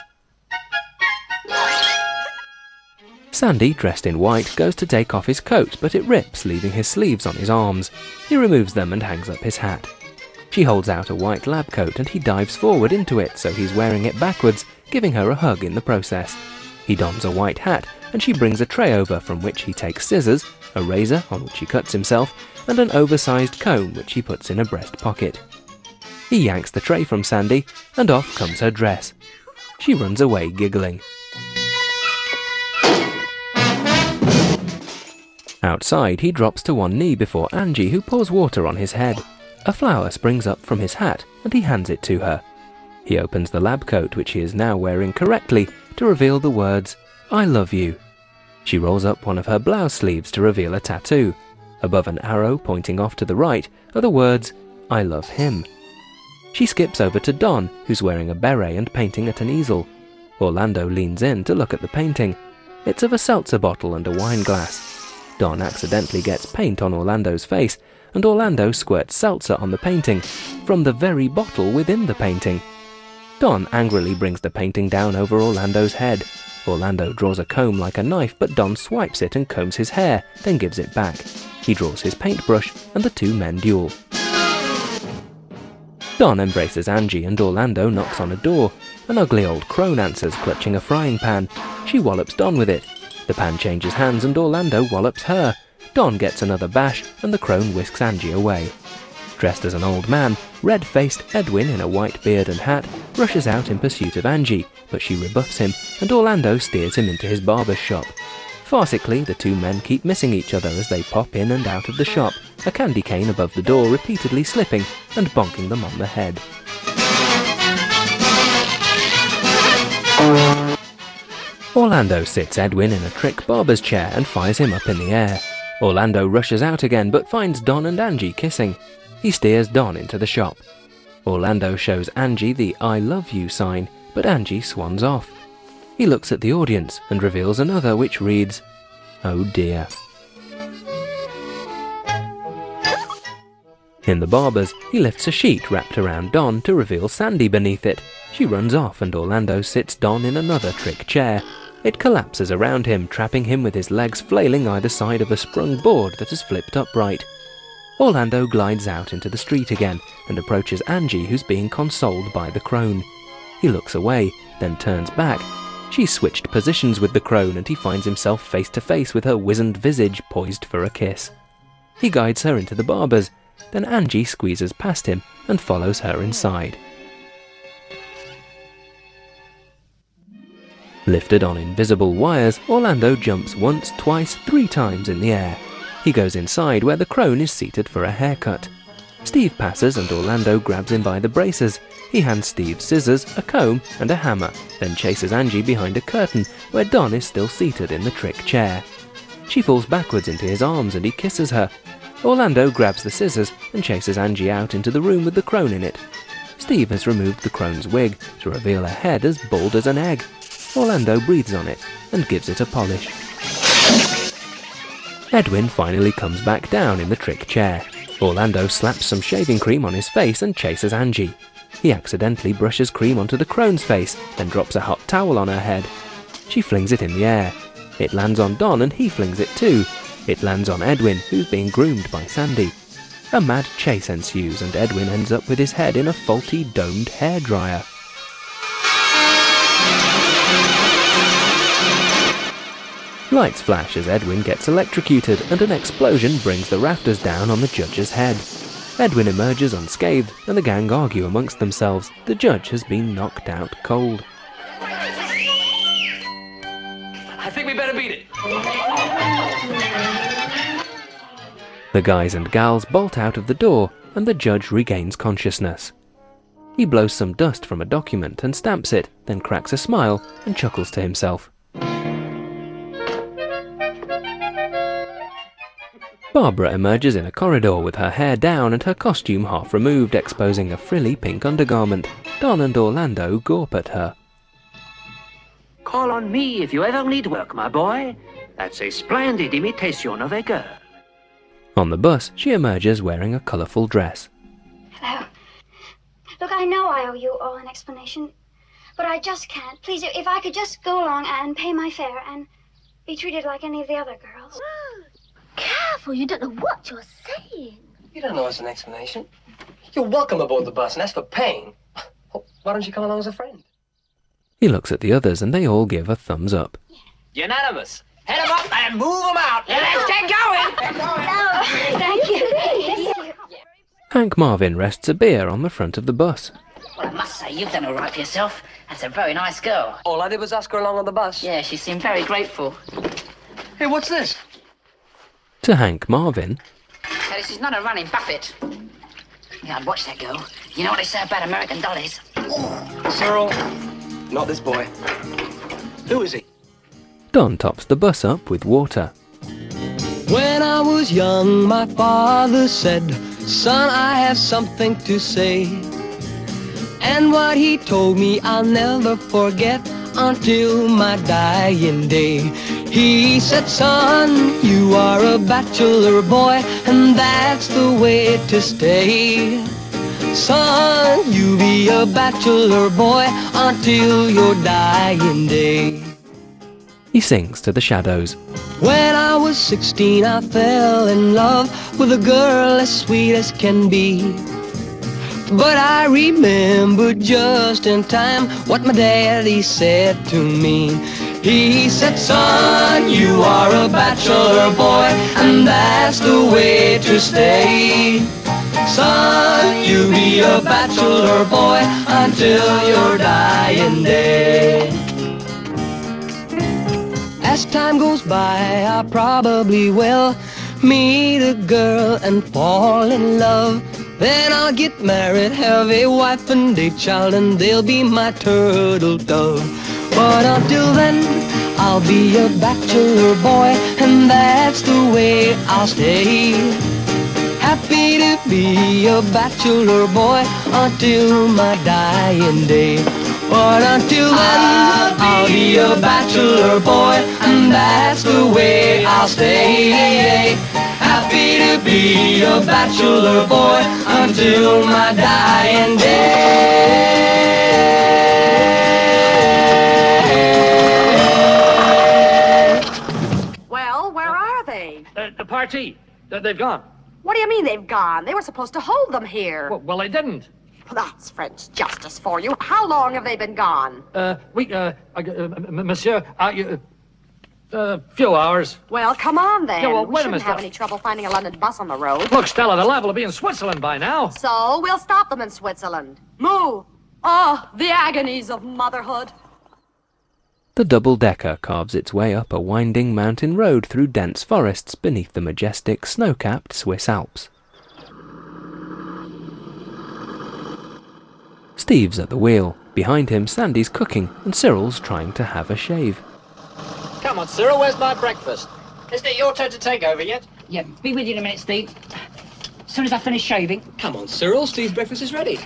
Sandy, dressed in white, goes to take off his coat, but it rips, leaving his sleeves on his arms. He removes them and hangs up his hat. She holds out a white lab coat and he dives forward into it, so he's wearing it backwards, giving her a hug in the process. He dons a white hat, and she brings a tray over from which he takes scissors, a razor on which he cuts himself, and an oversized comb which he puts in a breast pocket. He yanks the tray from Sandy, and off comes her dress. She runs away giggling. Outside, he drops to one knee before Angie, who pours water on his head. A flower springs up from his hat, and he hands it to her. He opens the lab coat, which he is now wearing correctly, to reveal the words, "I love you." She rolls up one of her blouse sleeves to reveal a tattoo. Above an arrow pointing off to the right are the words, "I love him." She skips over to Don, who's wearing a beret and painting at an easel. Orlando leans in to look at the painting. It's of a seltzer bottle and a wine glass. Don accidentally gets paint on Orlando's face, and Orlando squirts seltzer on the painting, from the very bottle within the painting. Don angrily brings the painting down over Orlando's head. Orlando draws a comb like a knife, but Don swipes it and combs his hair, then gives it back. He draws his paintbrush, and the two men duel. Don embraces Angie, and Orlando knocks on a door. An ugly old crone answers, clutching a frying pan. She wallops Don with it. The pan changes hands, and Orlando wallops her. Don gets another bash, and the crone whisks Angie away. Dressed as an old man, red-faced Edwin in a white beard and hat rushes out in pursuit of Angie, but she rebuffs him, and Orlando steers him into his barber's shop. Farcically, the two men keep missing each other as they pop in and out of the shop, a candy cane above the door repeatedly slipping and bonking them on the head. Orlando sits Edwin in a trick barber's chair and fires him up in the air. Orlando rushes out again but finds Don and Angie kissing. He steers Don into the shop. Orlando shows Angie the I love you sign, but Angie swans off. He looks at the audience and reveals another which reads, "Oh dear." In the barber's, he lifts a sheet wrapped around Don to reveal Sandy beneath it. She runs off and Orlando sits Don in another trick chair. It collapses around him, trapping him with his legs flailing either side of a sprung board that has flipped upright. Orlando glides out into the street again and approaches Angie, who's being consoled by the crone. He looks away, then turns back. She's switched positions with the crone and he finds himself face to face with her wizened visage poised for a kiss. He guides her into the barber's, then Angie squeezes past him and follows her inside. Lifted on invisible wires, Orlando jumps once, twice, three times in the air. He goes inside where the crone is seated for a haircut. Steve passes and Orlando grabs him by the braces. He hands Steve scissors, a comb and a hammer, then chases Angie behind a curtain where Don is still seated in the trick chair. She falls backwards into his arms and he kisses her. Orlando grabs the scissors and chases Angie out into the room with the crone in it. Steve has removed the crone's wig to reveal a head as bald as an egg. Orlando breathes on it and gives it a polish. Edwin finally comes back down in the trick chair. Orlando slaps some shaving cream on his face and chases Angie. He accidentally brushes cream onto the crone's face, then drops a hot towel on her head. She flings it in the air. It lands on Don and he flings it too. It lands on Edwin, who's being groomed by Sandy. A mad chase ensues and Edwin ends up with his head in a faulty domed hairdryer. Lights flash as Edwin gets electrocuted and an explosion brings the rafters down on the judge's head. Edwin emerges unscathed and the gang argue amongst themselves. The judge has been knocked out cold. I think we better beat it. The guys and gals bolt out of the door and the judge regains consciousness. He blows some dust from a document and stamps it, then cracks a smile and chuckles to himself. Barbara emerges in a corridor with her hair down and her costume half removed, exposing a frilly pink undergarment. Don and Orlando gawp at her. Call on me if you ever need work, my boy. That's a splendid imitation of a girl. On the bus, she emerges wearing a colourful dress. Hello. Look, I know I owe you all an explanation, but I just can't. Please, if I could just go along and pay my fare and be treated like any of the other girls. Careful, you don't know what you're saying. You don't know it's an explanation. You're welcome aboard the bus, and as for paying, why don't you come along as a friend? He looks at the others and they all give a thumbs up. Unanimous. Head them up and move them out. Yeah, let's get going. No, thank you. Thank you. Hank Marvin rests a beer on the front of the bus. Well, I must say, you've done all right for yourself. That's a very nice girl. All I did was ask her along on the bus. Yeah, she seemed very grateful. Hey, what's this? To Hank Marvin. Now, this is not a running buffet. Yeah, I'd watch that girl. You know what they say about American dollies? Cyril, not this boy. Who is he? Don tops the bus up with water. When I was young, my father said, son, I have something to say. And what he told me I'll never forget until my dying day. He said, son, you are a bachelor boy, and that's the way to stay. Son, you be a bachelor boy until your dying day. He sings to the shadows. When I was sixteen, I fell in love with a girl as sweet as can be. But I remembered just in time what my daddy said to me. He said, son, you are a bachelor boy, and that's the way to stay. Son, you be a bachelor boy until your dying day. As time goes by, I probably will meet a girl and fall in love. Then I'll get married, have a wife and a child, and they'll be my turtle dove. But until then, I'll be a bachelor boy, and that's the way I'll stay. Happy to be a bachelor boy until my dying day. But until then, I'll be a bachelor boy, and that's the way I'll stay. Happy to be a bachelor boy until my dying day. Well, where are they? Uh, the party. Uh, they've gone. What do you mean they've gone? They were supposed to hold them here. Well, well they didn't. That's French justice for you. How long have they been gone? Uh, we, uh, uh, uh monsieur, a uh, uh, few hours. Well, come on then. Yeah, well, we wait a shouldn't minute, have Stella. any trouble finding a London bus on the road. Look, Stella, they're liable to be in Switzerland by now. So we'll stop them in Switzerland. Moo! Oh, the agonies of motherhood. The double-decker carves its way up a winding mountain road through dense forests beneath the majestic snow-capped Swiss Alps. Steve's at the wheel. Behind him, Sandy's cooking, and Cyril's trying to have a shave. Come on, Cyril, where's my breakfast? Isn't it your turn to take over yet? Yeah, be with you in a minute, Steve. As soon as I finish shaving. Come on, Cyril, Steve's breakfast is ready.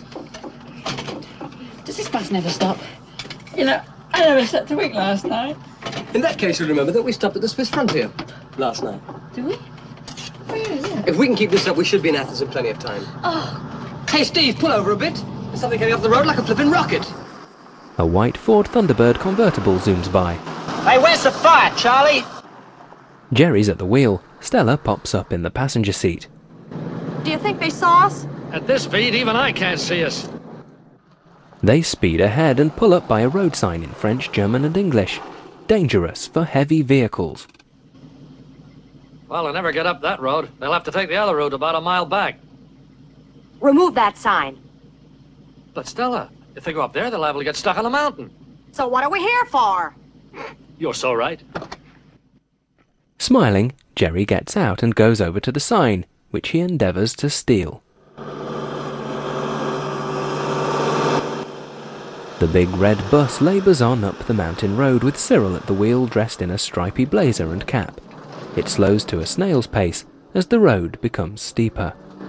Does this bus never stop? You know, I never slept a wink last night. In that case, you'll remember that we stopped at the Swiss frontier last night. Do we? Where is it? If we can keep this up, we should be in Athens in plenty of time. Oh. Hey, Steve, pull over a bit. There's something coming off the road like a flippin' rocket. A white Ford Thunderbird convertible zooms by. Hey, where's the fire, Charlie? Jerry's at the wheel. Stella pops up in the passenger seat. Do you think they saw us? At this speed, even I can't see us. They speed ahead and pull up by a road sign in French, German and English. Dangerous for heavy vehicles. Well, they'll never get up that road. They'll have to take the other road about a mile back. Remove that sign. But Stella, if they go up there, they're liable to get stuck on the mountain. So what are we here for? You're so right. Smiling, Jerry gets out and goes over to the sign, which he endeavours to steal. The big red bus labours on up the mountain road with Cyril at the wheel dressed in a stripy blazer and cap. It slows to a snail's pace as the road becomes steeper.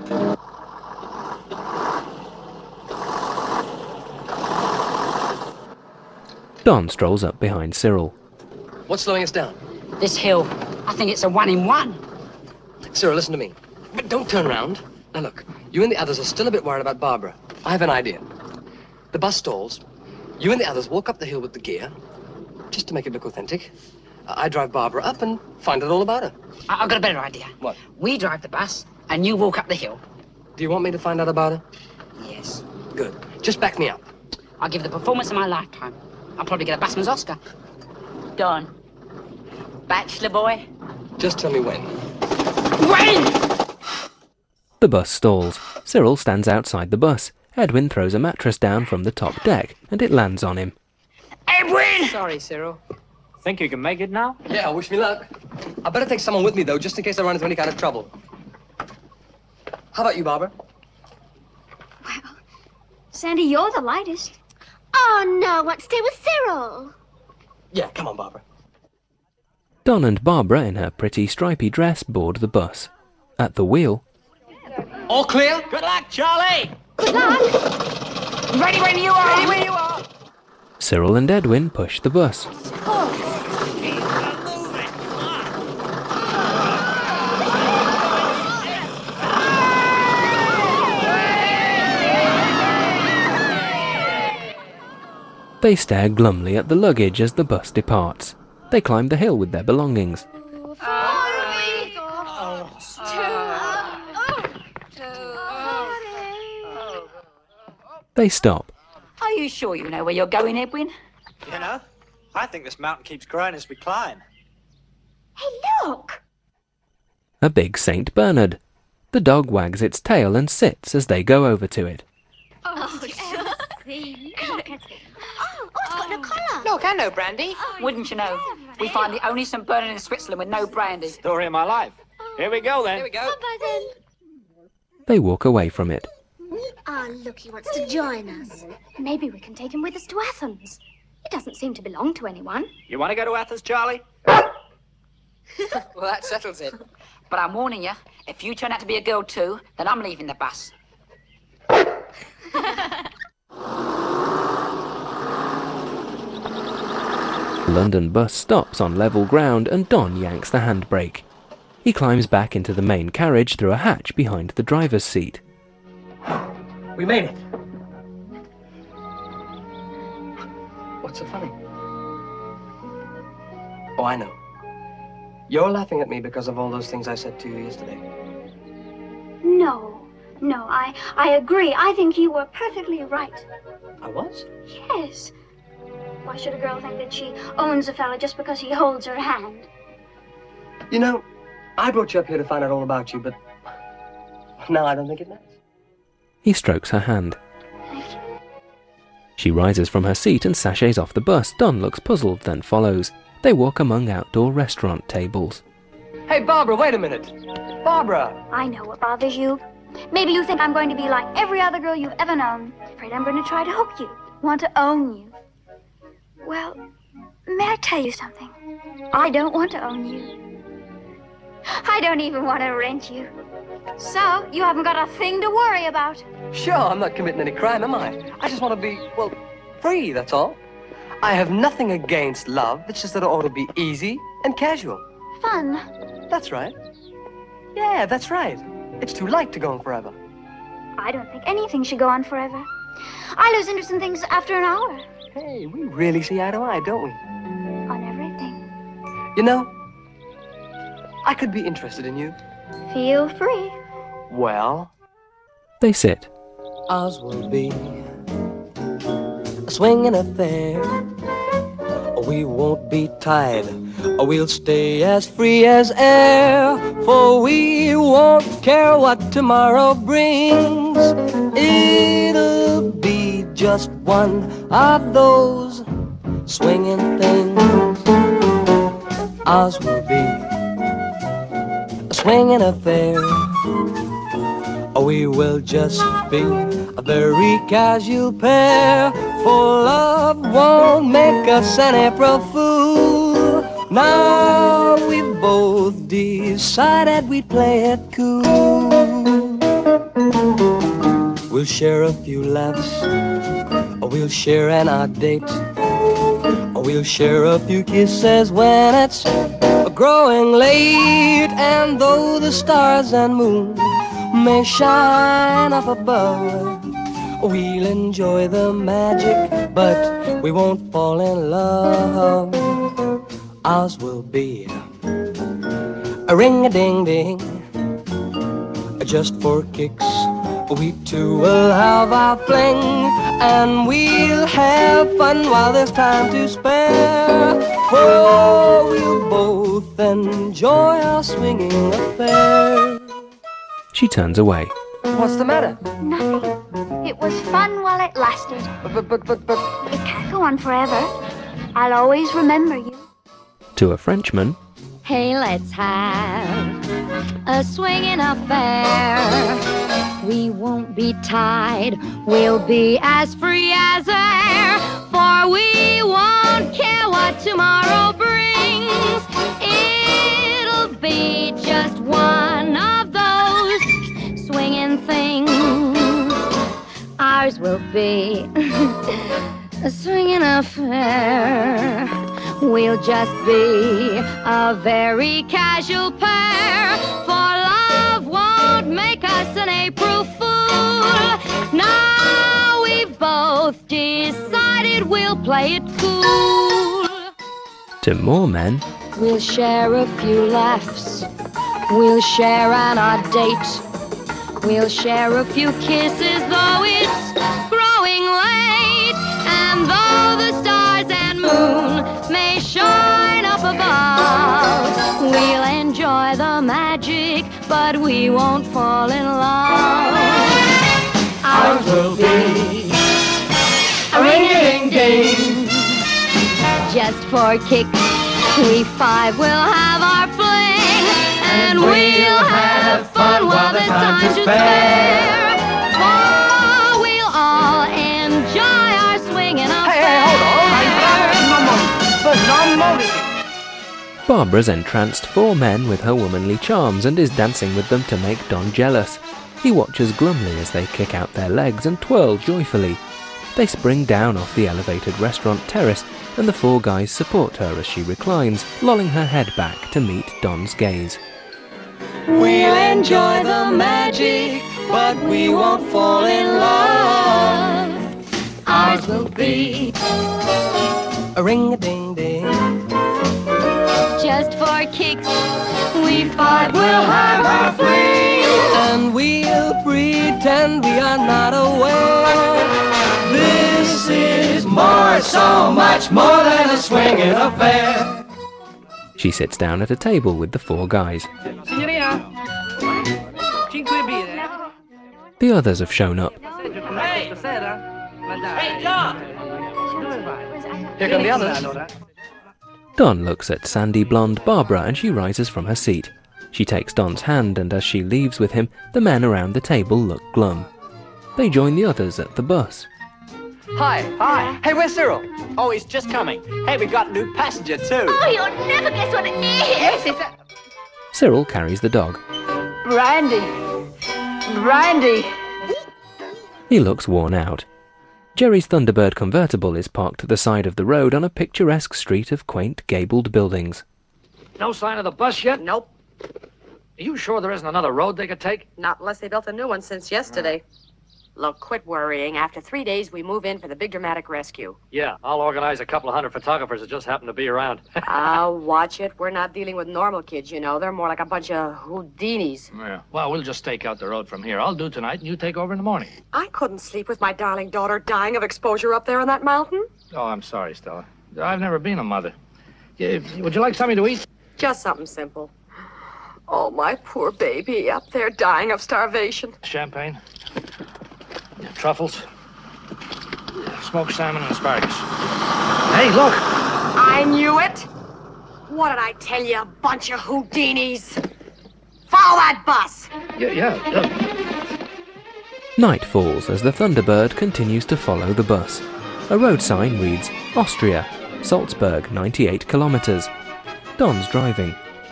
Don strolls up behind Cyril. What's slowing us down? This hill. I think it's a one in one. Cyril, listen to me. But don't turn around. Now look, you and the others are still a bit worried about Barbara. I have an idea. The bus stalls. You and the others walk up the hill with the gear, just to make it look authentic. I drive Barbara up and find out all about her. I- I've got a better idea. What? We drive the bus, and you walk up the hill. Do you want me to find out about her? Yes. Good. Just back me up. I'll give the performance of my lifetime. I'll probably get a busman's Oscar. Don. Bachelor boy. Just tell me when. When? The bus stalls. Cyril stands outside the bus. Edwin throws a mattress down from the top deck, and it lands on him. Edwin! Sorry, Cyril. Think you can make it now? Yeah, wish me luck. I better take someone with me, though, just in case I run into any kind of trouble. How about you, Barbara? Sandy, you're the lightest. Oh, no, I want to stay with Cyril. Yeah, come on, Barbara. Don and Barbara, in her pretty stripy dress, board the bus. At the wheel... All clear? Good luck, Charlie! Good luck. Ready when you are! Ready when you are! Cyril and Edwin push the bus. They stare glumly at the luggage as the bus departs. They climb the hill with their belongings. They stop. Are you sure you know where you're going, Edwin? You know, I think this mountain keeps growing as we climb. Hey, look! A big Saint Bernard. The dog wags its tail and sits as they go over to it. Oh, look. Oh, it's got no collar. Look, I know brandy. Wouldn't you know? We find the only Saint Bernard in Switzerland with no brandy. Story of my life. Here we go, then. Here we go. Bye-bye, then. They walk away from it. Ah, look, he wants to join us. Maybe we can take him with us to Athens. It doesn't seem to belong to anyone. You want to go to Athens, Charlie? Well, that settles it. But I'm warning you, if you turn out to be a girl too, then I'm leaving the bus. The London bus stops on level ground and Don yanks the handbrake. He climbs back into the main carriage through a hatch behind the driver's seat. We made it. What's so funny? Oh, I know. You're laughing at me because of all those things I said to you yesterday. No, no, I, I agree. I think you were perfectly right. I was? Yes. Why should a girl think that she owns a fella just because he holds her hand? You know, I brought you up here to find out all about you, but now I don't think it matters. He strokes her hand. She rises from her seat and sachets off the bus. Don looks puzzled, then follows. They walk among outdoor restaurant tables. Hey, Barbara, wait a minute. Barbara! I know what bothers you. Maybe you think I'm going to be like every other girl you've ever known. Afraid I'm going to try to hook you. Want to own you. Well, may I tell you something? I don't want to own you. I don't even want to rent you. So, you haven't got a thing to worry about. Sure, I'm not committing any crime, am I? I just want to be, well, free, that's all. I have nothing against love. It's just that it ought to be easy and casual. Fun. That's right. Yeah, that's right. It's too light to go on forever. I don't think anything should go on forever. I lose interest in things after an hour. Hey, we really see eye to eye, don't we? On everything. You know, I could be interested in you. Feel free. Well? They sit. Ours will be a swinging affair. We won't be tied. We'll stay as free as air. For we won't care what tomorrow brings. It'll be just one of those swinging things. Ours will be a swinging affair. We will just be a very casual pair. For love won't make us an April fool. Now we've both decided we'd play it cool. We'll share a few laughs. We'll share an odd date. We'll share a few kisses when it's growing late. And though the stars and moon may shine up above, we'll enjoy the magic, but we won't fall in love. Ours will be a ring-a-ding-ding, just for kicks. We two will have our fling, and we'll have fun while there's time to spare. For we'll both enjoy our swinging affair. She turns away. What's the matter? Nothing. It was fun while it lasted. But, but, but, but... It can't go on forever. I'll always remember you. To a Frenchman. Hey, let's have a swinging affair. We won't be tied. We'll be as free as air. For we won't care what tomorrow brings. It'll be just one of those swinging things. Ours will be a swinging affair. We'll just be a very casual pair. For love won't make us an April fool. Now we've both decided we'll play to more men. We'll share a few laughs. We'll share an odd date. We'll share a few kisses, though it's growing late. And though the stars and moon may shine up above, we'll enjoy the magic, but we won't fall in love. Ours will be a ring-a-ding-ding. Just for kicks, we five will have our fling, and we'll have fun while there's time to spare. For we'll all enjoy our swinging affair. Hey, hey, hold on. Barbara's entranced four men with her womanly charms and is dancing with them to make Don jealous. He watches glumly as they kick out their legs and twirl joyfully. They spring down off the elevated restaurant terrace, and the four guys support her as she reclines, lolling her head back to meet Don's gaze. We'll enjoy the magic, but we won't fall in love. Ours will be a ring-a-ding-ding. Just for kicks, we five will have our fling, and we'll pretend we are not aware. This is more, so much more than a swinging affair. She sits down at a table with the four guys. Signorina, cinque birre. The others have shown up. Hey, hey, John! Here come the others. Don looks at sandy blonde Barbara and she rises from her seat. She takes Don's hand, and as she leaves with him, the men around the table look glum. They join the others at the bus. Hi. Hi. Hey, where's Cyril? Oh, he's just coming. Hey, we got a new passenger, too. Oh, you'll never guess what it is. Yes, it's a... Cyril carries the dog. Brandy. Brandy. He looks worn out. Jerry's Thunderbird convertible is parked at the side of the road on a picturesque street of quaint gabled buildings. No sign of the bus yet? Nope. Are you sure there isn't another road they could take? Not unless they built a new one since yesterday. Look, quit worrying. After three days, we move in for the big dramatic rescue. Yeah, I'll organize a couple of hundred photographers that just happen to be around. I'll watch it. We're not dealing with normal kids, you know. They're more like a bunch of Houdinis. Yeah. Well, we'll just stake out the road from here. I'll do tonight, and you take over in the morning. I couldn't sleep with my darling daughter dying of exposure up there on that mountain. Oh, I'm sorry, Stella. I've never been a mother. Yeah, would you like something to eat? Just something simple. Oh, my poor baby up there dying of starvation. Champagne. Truffles, smoked salmon, and asparagus. Hey, look! I knew it! What did I tell you, a bunch of Houdinis? Follow that bus! Yeah, yeah, look. Night falls as the Thunderbird continues to follow the bus. A road sign reads, Austria, Salzburg, ninety-eight kilometers. Don's driving.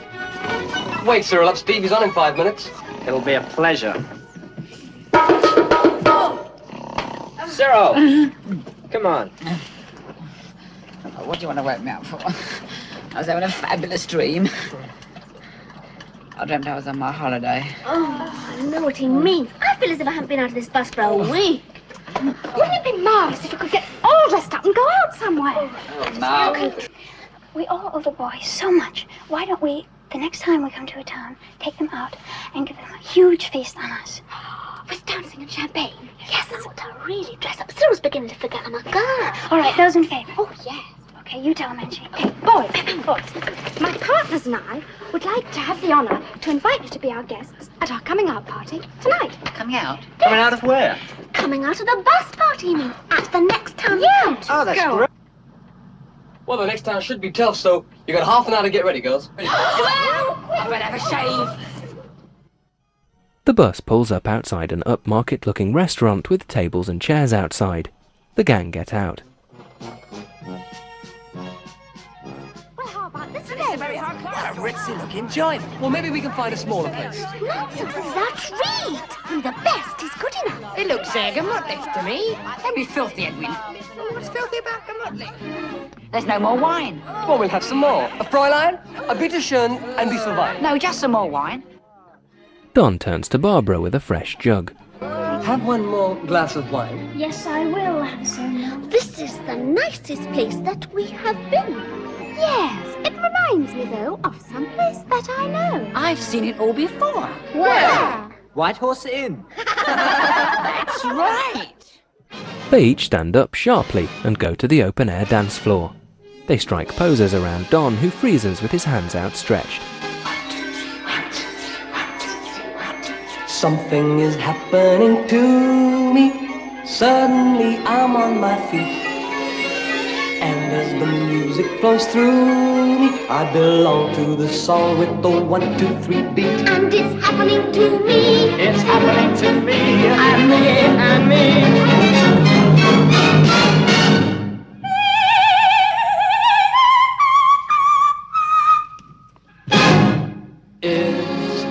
Wait, Cyril, up Stevie's on in five minutes. It'll be a pleasure. Cyril! Come on. Oh, what do you want to wake me up for? I was having a fabulous dream. I dreamt I was on my holiday. Oh, I know what he means. I feel as if I haven't been out of this bus for a week. Wouldn't it be marvellous if we could get all dressed up and go out somewhere? Oh, no. We all owe the boys so much. Why don't we, the next time we come to a town, take them out and give them a huge feast on us? With dancing and champagne. Yes, I want to really dress up. Cyril's beginning to forget I'm a girl. All right, those in favour. Oh, yes. Okay, you tell Menchie. Okay, boys, boys. My partners and I would like to have the honour to invite you to be our guests at our coming out party tonight. Coming out? Yes. Coming out of where? Coming out of the bus party, you mean? At the next town we come to. Oh, that's Go. great. Well, the next town should be tough, so you got half an hour to get ready, girls. Ready? Well, I better have a shave. The bus pulls up outside an upmarket-looking restaurant with tables and chairs outside. The gang get out. Well, how about this This is a very hard class. What a ritzy-looking joint. Well, maybe we can find a smaller place. Nonsense, that's right. And the best is good enough. It looks uh, gemütlich to me. Don't be filthy, Edwin. What's filthy about gemütlich? There's no more wine. Well, we'll have some more. A Fräulein, a bitteschön, and bisschen Wein. No, just some more wine. Don turns to Barbara with a fresh jug. Have one more glass of wine. Yes, I will have some. This is the nicest place that we have been. Yes, it reminds me, though, of some place that I know. I've seen it all before. Where? White Horse Inn. That's right. They each stand up sharply and go to the open-air dance floor. They strike poses around Don, who freezes with his hands outstretched. Something is happening to me. Suddenly I'm on my feet. And as the music flows through me, I belong to the song with the one, two, three beat. And it's happening to me. It's happening to me. And me, and me. Is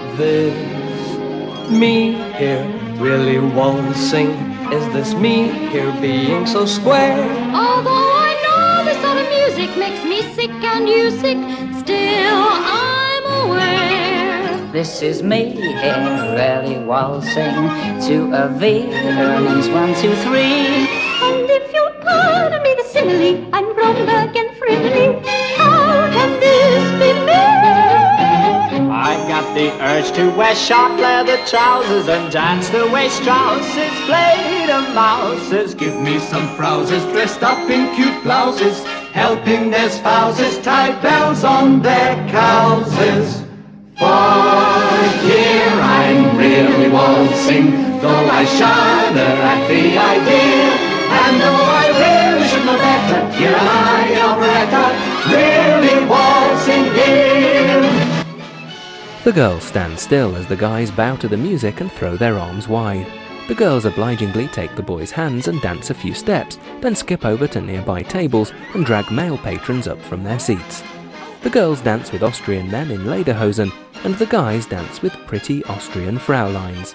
this me here really waltzing? Is this me here being so square? Although I know this sort of music makes me sick and you sick, still I'm aware. This is me here, really waltzing to a Viennese one, two, three. And if you'll pardon me the simile, I'm Bromberg and friendly. How can this be me? I got the urge to wear short leather trousers and dance the way Strauss's played a mouses. Give me some frowsers dressed up in cute blouses, helping their spouses tie bells on their cowses. For here I'm really waltzing, though I shudder at the idea. And though I really should know better, here I, operetta, really waltzing here. The girls stand still as the guys bow to the music and throw their arms wide. The girls obligingly take the boys' hands and dance a few steps, then skip over to nearby tables and drag male patrons up from their seats. The girls dance with Austrian men in lederhosen, and the guys dance with pretty Austrian Frauleins.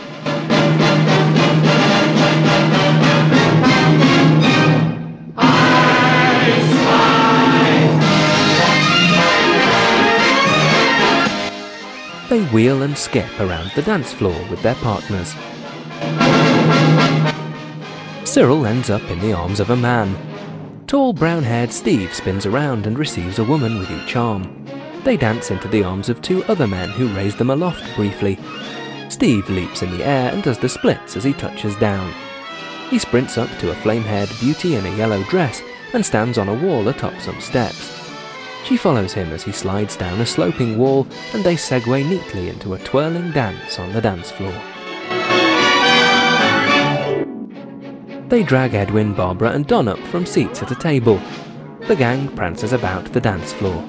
They wheel and skip around the dance floor with their partners. Cyril ends up in the arms of a man. Tall brown-haired Steve spins around and receives a woman with each arm. They dance into the arms of two other men who raise them aloft briefly. Steve leaps in the air and does the splits as he touches down. He sprints up to a flame-haired beauty in a yellow dress and stands on a wall atop some steps. She follows him as he slides down a sloping wall, and they segue neatly into a twirling dance on the dance floor. They drag Edwin, Barbara and Don up from seats at a table. The gang prances about the dance floor.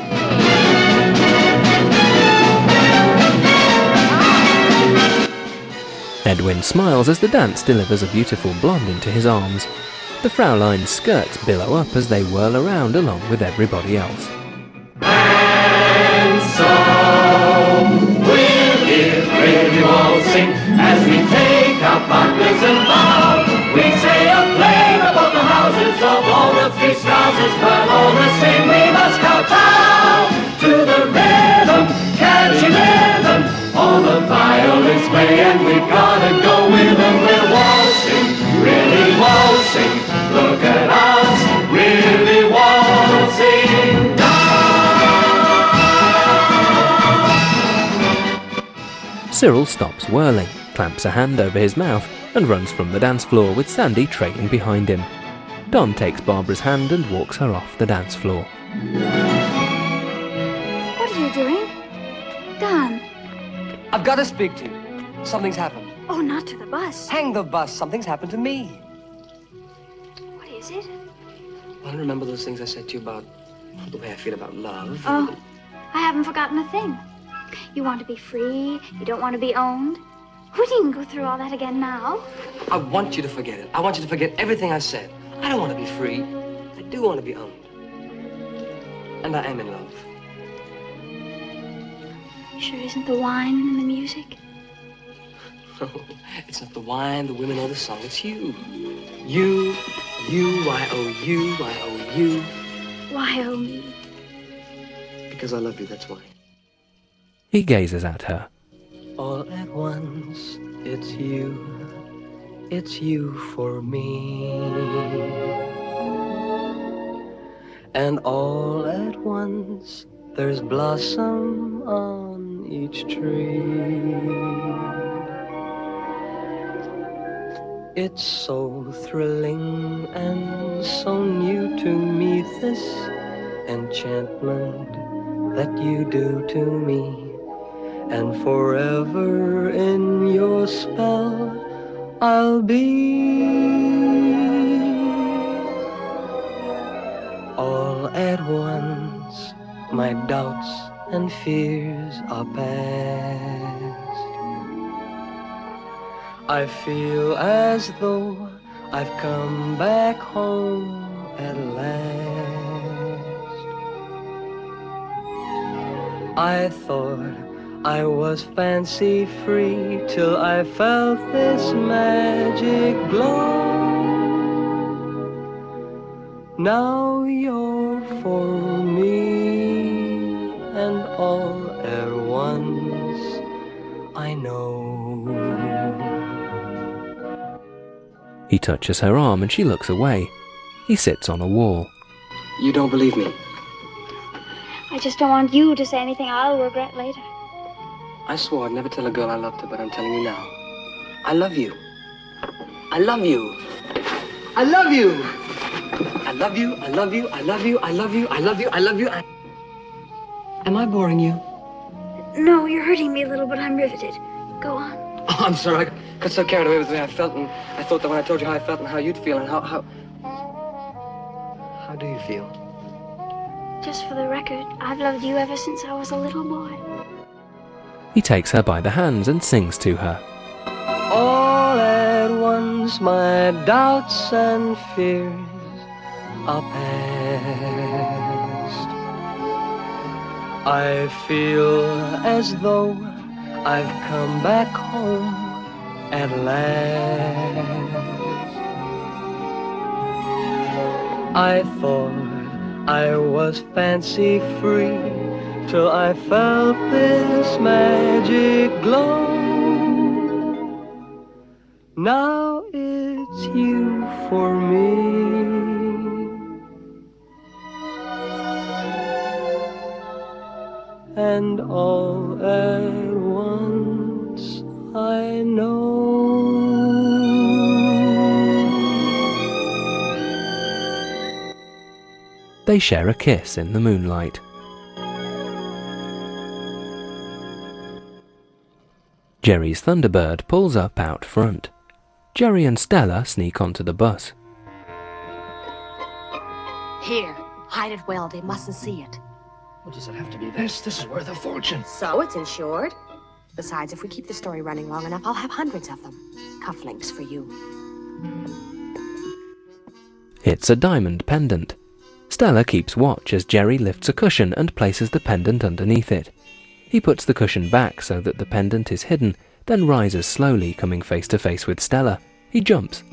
Edwin smiles as the dance delivers a beautiful blonde into his arms. The Fraulein's skirts billow up as they whirl around along with everybody else. And so we're here really waltzing as we take our partners and bow. We say a play about the houses of all the three spouses, but all the same we must kowtow to the rhythm, catchy rhythm. All the violins play and we've gotta go with them. We're waltzing, really waltzing. Look at us, really waltzing down. Cyril stops whirling, clamps a hand over his mouth, and runs from the dance floor with Sandy trailing behind him. Don takes Barbara's hand and walks her off the dance floor. What are you doing? Don. I've got to speak to you. Something's happened. Oh, not to the bus. Hang the bus. Something's happened to me. What is it? I don't remember those things I said to you about the way I feel about love. Oh, I haven't forgotten a thing. You want to be free. You don't want to be owned. We needn't go through all that again now. I want you to forget it. I want you to forget everything I said. I don't want to be free. I do want to be owned. And I am in love. You sure isn't the wine and the music? No, it's not the wine, the women, or the song. It's you. You, you, I owe you, I owe you. Why owe me? Because I love you, that's why. He gazes at her. All at once, it's you, it's you for me. and all at once there's blossom on each tree. It's so thrilling and so new to me, this enchantment that you do to me. And forever in your spell I'll be. All at once my doubts and fears are past. I feel as though I've come back home at last. I thought I was fancy free till I felt this magic glow. Now you're for me, and all at once I know. He touches her arm and she looks away. He sits on a wall. You don't believe me? I just don't want you to say anything I'll regret later. I swore I'd never tell a girl I loved her, but I'm telling you now. I love you. I love you. I love you. I love you, I love you, I love you, I love you, I love you, I love you. I... Am I boring you? No, you're hurting me a little, but I'm riveted. Go on. Oh, I'm sorry. I got so carried away with the way I felt, and I thought that when I told you how I felt and how you'd feel and how... How, how do you feel? Just for the record, I've loved you ever since I was a little boy. He takes her by the hands and sings to her. All at once my doubts and fears are past. I feel as though I've come back home at last. I thought I was fancy free till I felt this magic glow. Now it's you for me, and all at once I know. They share a kiss in the moonlight. Jerry's Thunderbird pulls up out front. Jerry and Stella sneak onto the bus. Here, hide it well. They mustn't see it. Well, does it have to be this? This is worth a fortune. So it's insured. Besides, if we keep the story running long enough, I'll have hundreds of them. Cufflinks for you. It's a diamond pendant. Stella keeps watch as Jerry lifts a cushion and places the pendant underneath it. He puts the cushion back so that the pendant is hidden, then rises slowly, coming face to face with Stella. He jumps.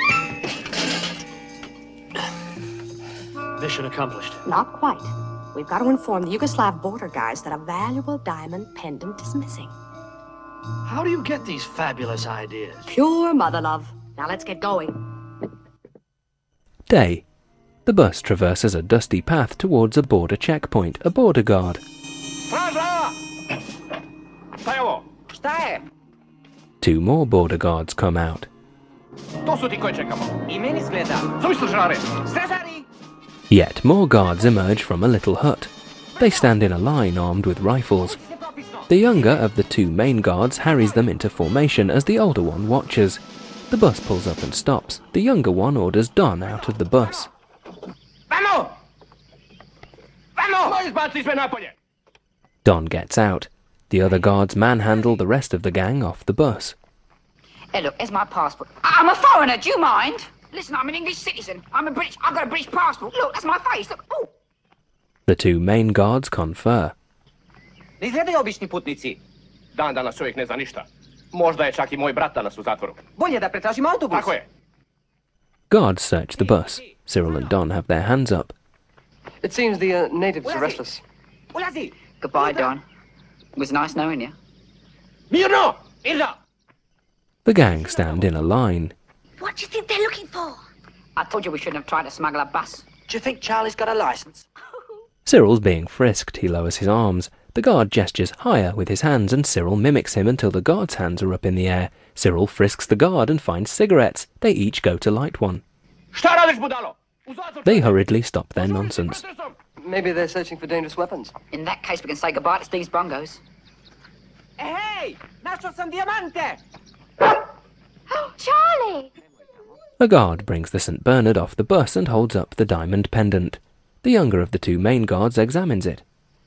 Mission accomplished. Not quite. We've got to inform the Yugoslav border guards that a valuable diamond pendant is missing. How do you get these fabulous ideas? Pure mother love. Now let's get going. Day. The bus traverses a dusty path towards a border checkpoint, a border guard. Two more border guards come out. Yet more guards emerge from a little hut. They stand in a line armed with rifles. The younger of the two main guards harries them into formation as the older one watches. The bus pulls up and stops. The younger one orders Don out of the bus. Don gets out. The other guards manhandle the rest of the gang off the bus. Hey, look, here's my passport. I'm a foreigner, do you mind? Listen, I'm an English citizen. I'm a British... I've got a British passport. Look, that's my face. Look, oh. The two main guards confer. Ne izgledaju obični putnici. Dan danas čovjek ne zna ništa. Možda je čak i moj brat danas u zatvoru. Bolje da pretražimo autobus. Tako je. Guards search the bus. Cyril and Don have their hands up. It seems the uh, natives are restless. Goodbye, Don. It was nice knowing you. Mirno! Ilda! The gang stand in a line. What do you think they're looking for? I told you we shouldn't have tried to smuggle a bus. Do you think Charlie's got a license? Cyril's being frisked. He lowers his arms. The guard gestures higher with his hands, and Cyril mimics him until the guard's hands are up in the air. Cyril frisks the guard and finds cigarettes. They each go to light one. They hurriedly stop their nonsense. Maybe they're searching for dangerous weapons. In that case, we can say goodbye to Steve's Bongos. Hey, nasco some diamante! Oh, Charlie! A guard brings the Saint Bernard off the bus and holds up the diamond pendant. The younger of the two main guards examines it.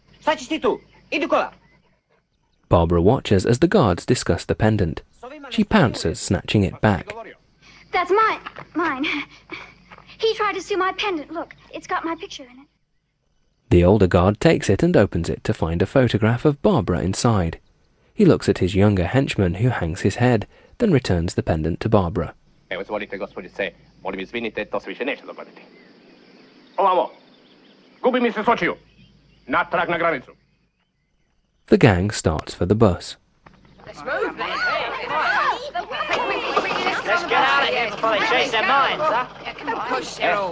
Barbara watches as the guards discuss the pendant. She pounces, snatching it back. That's mine. Mine. He tried to steal my pendant. Look, it's got my picture in it. The older guard takes it and opens it to find a photograph of Barbara inside. He looks at his younger henchman, who hangs his head, then returns the pendant to Barbara. The gang starts for the bus. Let's move, man. Let's get out of here before they change their minds, huh? Push, Cyril.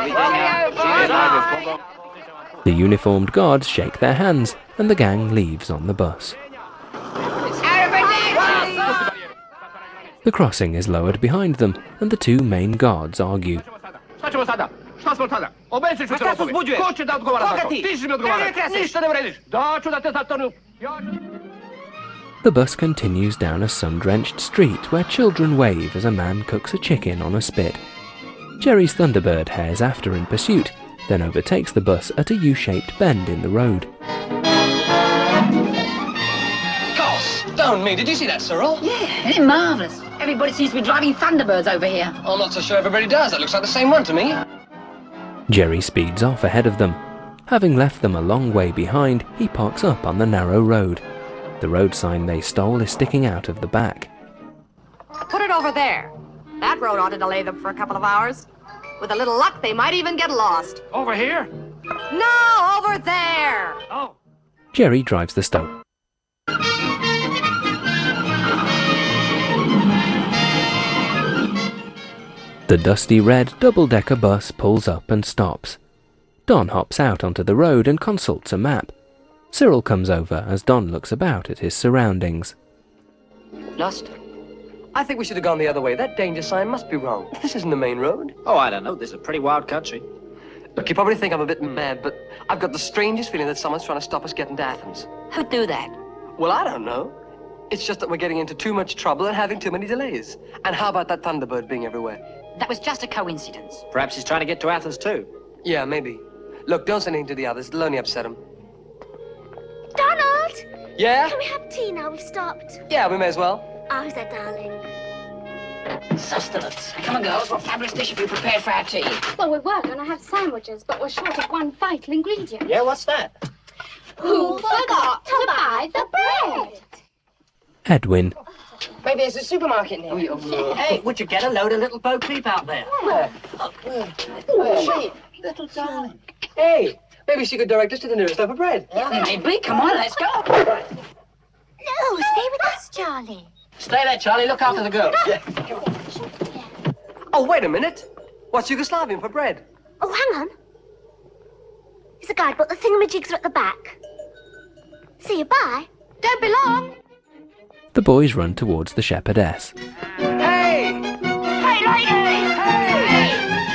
The uniformed guards shake their hands, and the gang leaves on the bus. The crossing is lowered behind them, and the two main guards argue. The bus continues down a sun-drenched street where children wave as a man cooks a chicken on a spit. Jerry's Thunderbird hares after in pursuit, then overtakes the bus at a U-shaped bend in the road. Gosh, stone me. Did you see that, Cyril? Yeah, isn't it marvellous? Everybody seems to be driving Thunderbirds over here. I'm not so sure everybody does. That looks like the same one to me. Jerry speeds off ahead of them. Having left them a long way behind, he parks up on the narrow road. The road sign they stole is sticking out of the back. Put it over there. That road ought to delay them for a couple of hours. With a little luck, they might even get lost. Over here? No, over there. Oh. Jerry drives the stone. The dusty red double-decker bus pulls up and stops. Don hops out onto the road and consults a map. Cyril comes over as Don looks about at his surroundings. Lost? I think we should have gone the other way. That danger sign must be wrong. This isn't the main road. Oh, I don't know. This is a pretty wild country. Look, you probably think I'm a bit mad, but I've got the strangest feeling that someone's trying to stop us getting to Athens. Who'd do that? Well, I don't know. It's just that we're getting into too much trouble and having too many delays. And how about that Thunderbird being everywhere? That was just a coincidence. Perhaps he's trying to get to Athens, too. Yeah, maybe. Look, don't say anything to the others. It'll only upset them. Donald! Yeah? Can we have tea now we've stopped? Yeah, we may as well. Oh, who's that, darling? Sustenance. Come on, girls. What fabulous dish have you prepared for our tea? Well, we were going to have sandwiches, but we're short of one vital ingredient. Yeah, what's that? Who forgot to buy the bread? Edwin. Maybe there's a supermarket near. Oh, hey, would you get a load of little Bo Peep out there? Where? Oh, where? Where? Little darling. Hey, maybe she could direct us to the nearest loaf of bread. Yeah, maybe. Come on, let's go. No, stay with us, Charlie. Stay there, Charlie. Look after the girls. Yeah. Oh, wait a minute. What's Yugoslavian for bread? Oh, hang on. It's a guidebook. The thingamajigs are at the back. See you, bye. Don't be long. The boys run towards the shepherdess. Hey! Hey, lady! Hey!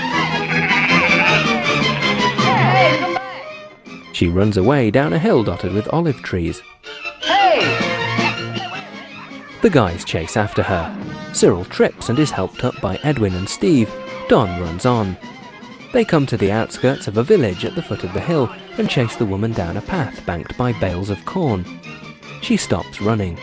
Hey, come back! She runs away down a hill dotted with olive trees. Hey! The guys chase after her. Cyril trips and is helped up by Edwin and Steve. Don runs on. They come to the outskirts of a village at the foot of the hill and chase the woman down a path banked by bales of corn. She stops running.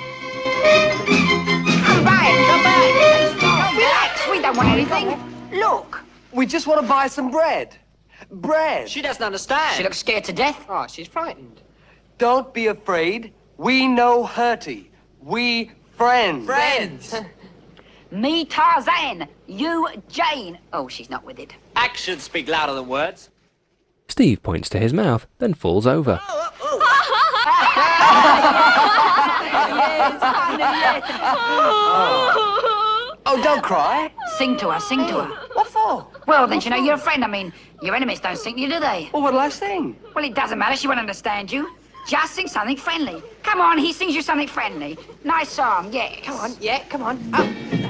Come back, come back. Stop. Relax, we don't want anything. Look. We just want to buy some bread. Bread. She doesn't understand. She looks scared to death. Oh, she's frightened. Don't be afraid. We know Hertie. We friends. Friends. Me, Tarzan. You, Jane. Oh, she's not with it. Actions speak louder than words. Steve points to his mouth, then falls over. Oh, oh, Oh, don't cry. Sing to her, sing to her. what for? Oh. Well, then, you know, you're a friend. I mean, your enemies don't sing you, do they? Well, what'll I sing? Well, it doesn't matter. She won't understand you. Just sing something friendly. Come on, he sings you something friendly. Nice song, yeah. Come on, yeah, come on. Oh.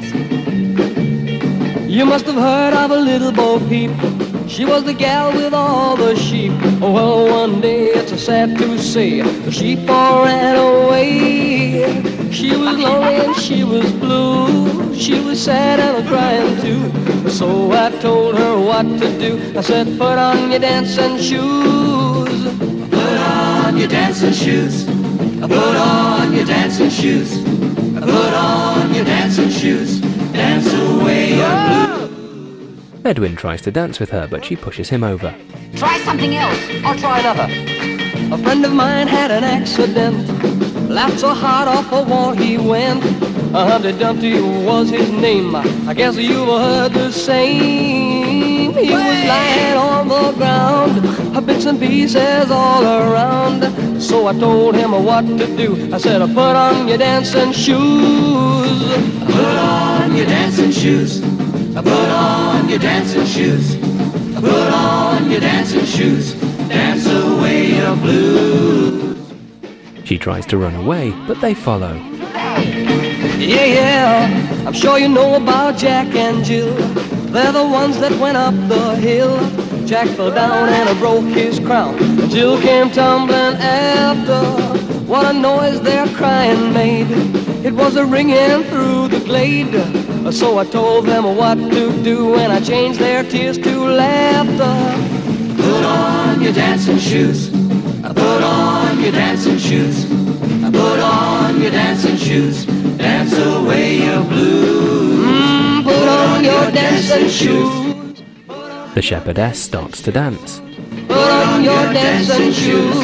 You must have heard of a little Bo Peep. She was the gal with all the sheep. Oh, well, one day, it's a sad to say, the sheep all ran away. She was lonely and she was blue. She was sad and crying too. So I told her what to do. I said, put on your dancing shoes. Put on your dancing shoes. Put on your dancing shoes. Put on your dancing shoes. Dance away your blues. Edwin tries to dance with her, but she pushes him over. Try something else. I'll try another. A friend of mine had an accident. Laughed so hard off a wall he went. A Humpty Dumpty was his name. I guess you've heard the same. He was lying on the ground, bits and pieces all around. So I told him what to do. I said, put on your dancing shoes. Put on your dancing shoes. Put on your dancing shoes. Put on your dancing shoes. Dance away your blues. She tries to run away, but they follow. Yeah, yeah, I'm sure you know about Jack and Jill. They're the ones that went up the hill. Jack fell down and broke his crown, and Jill came tumbling after. What a noise their crying made. It was a ringing through the glade. So I told them what to do, and I changed their tears to laughter. Put on your dancing shoes. Put on your dancing shoes. Put on your dancing shoes. Dance away your blues. Mm, put on your dancing shoes. The shepherdess starts to dance. Put on your dancing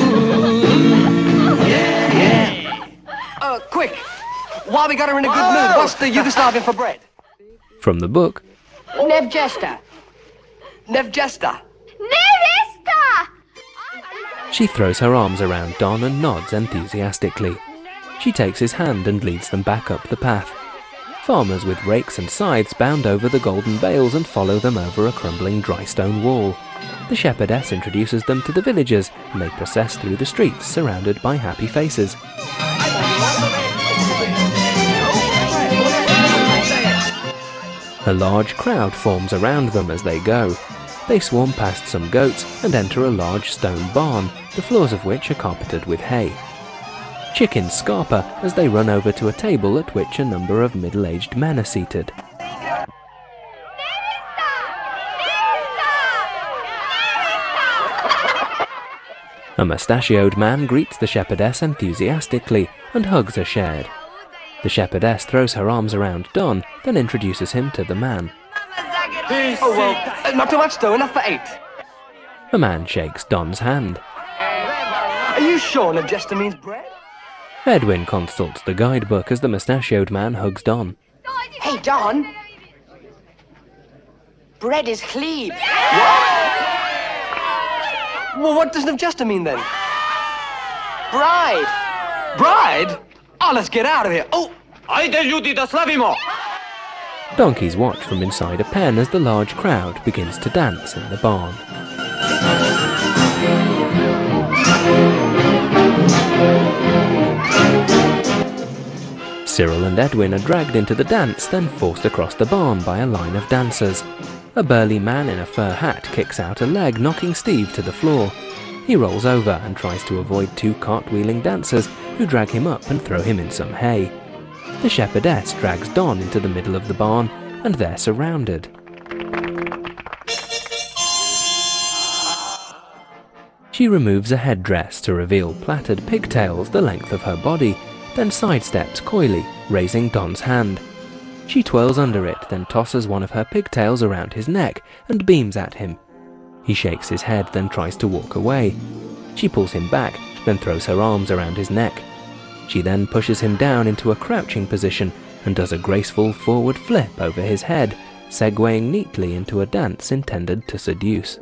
shoes. Yeah, yeah. Uh, quick! While we got her in a good mood, what's the Yugoslavian for bread? From the book, Nevjesta. Nevjesta. Nevesta! she throws her arms around Don and nods enthusiastically. She takes his hand and leads them back up the path. Farmers with rakes and scythes bound over the golden bales and follow them over a crumbling dry stone wall. The shepherdess introduces them to the villagers, and they process through the streets surrounded by happy faces. A large crowd forms around them as they go. They swarm past some goats and enter a large stone barn, the floors of which are carpeted with hay. Chickens scarper as they run over to a table at which a number of middle-aged men are seated. A mustachioed man greets the shepherdess enthusiastically, and hugs are shared. The shepherdess throws her arms around Don, then introduces him to the man. Oh, well, uh, not too much though, enough for eight. The man shakes Don's hand. Are you sure Nevjesta means bread? Edwin consults the guidebook as the mustachioed man hugs Don. Hey, Don. Bread is chleb. What? Well, what does Nevjesta mean then? Bride. Bride? Oh, let's get out of here. Oh, ajde ljudi da slavimo. Donkeys watch from inside a pen as the large crowd begins to dance in the barn. Cyril and Edwin are dragged into the dance, then forced across the barn by a line of dancers. A burly man in a fur hat kicks out a leg, knocking Steve to the floor. He rolls over and tries to avoid two cartwheeling dancers who drag him up and throw him in some hay. The shepherdess drags Don into the middle of the barn, and they're surrounded. She removes a headdress to reveal plaited pigtails the length of her body, then sidesteps coyly, raising Don's hand. She twirls under it, then tosses one of her pigtails around his neck and beams at him. He shakes his head, then tries to walk away. She pulls him back, then throws her arms around his neck. She then pushes him down into a crouching position and does a graceful forward flip over his head, segueing neatly into a dance intended to seduce.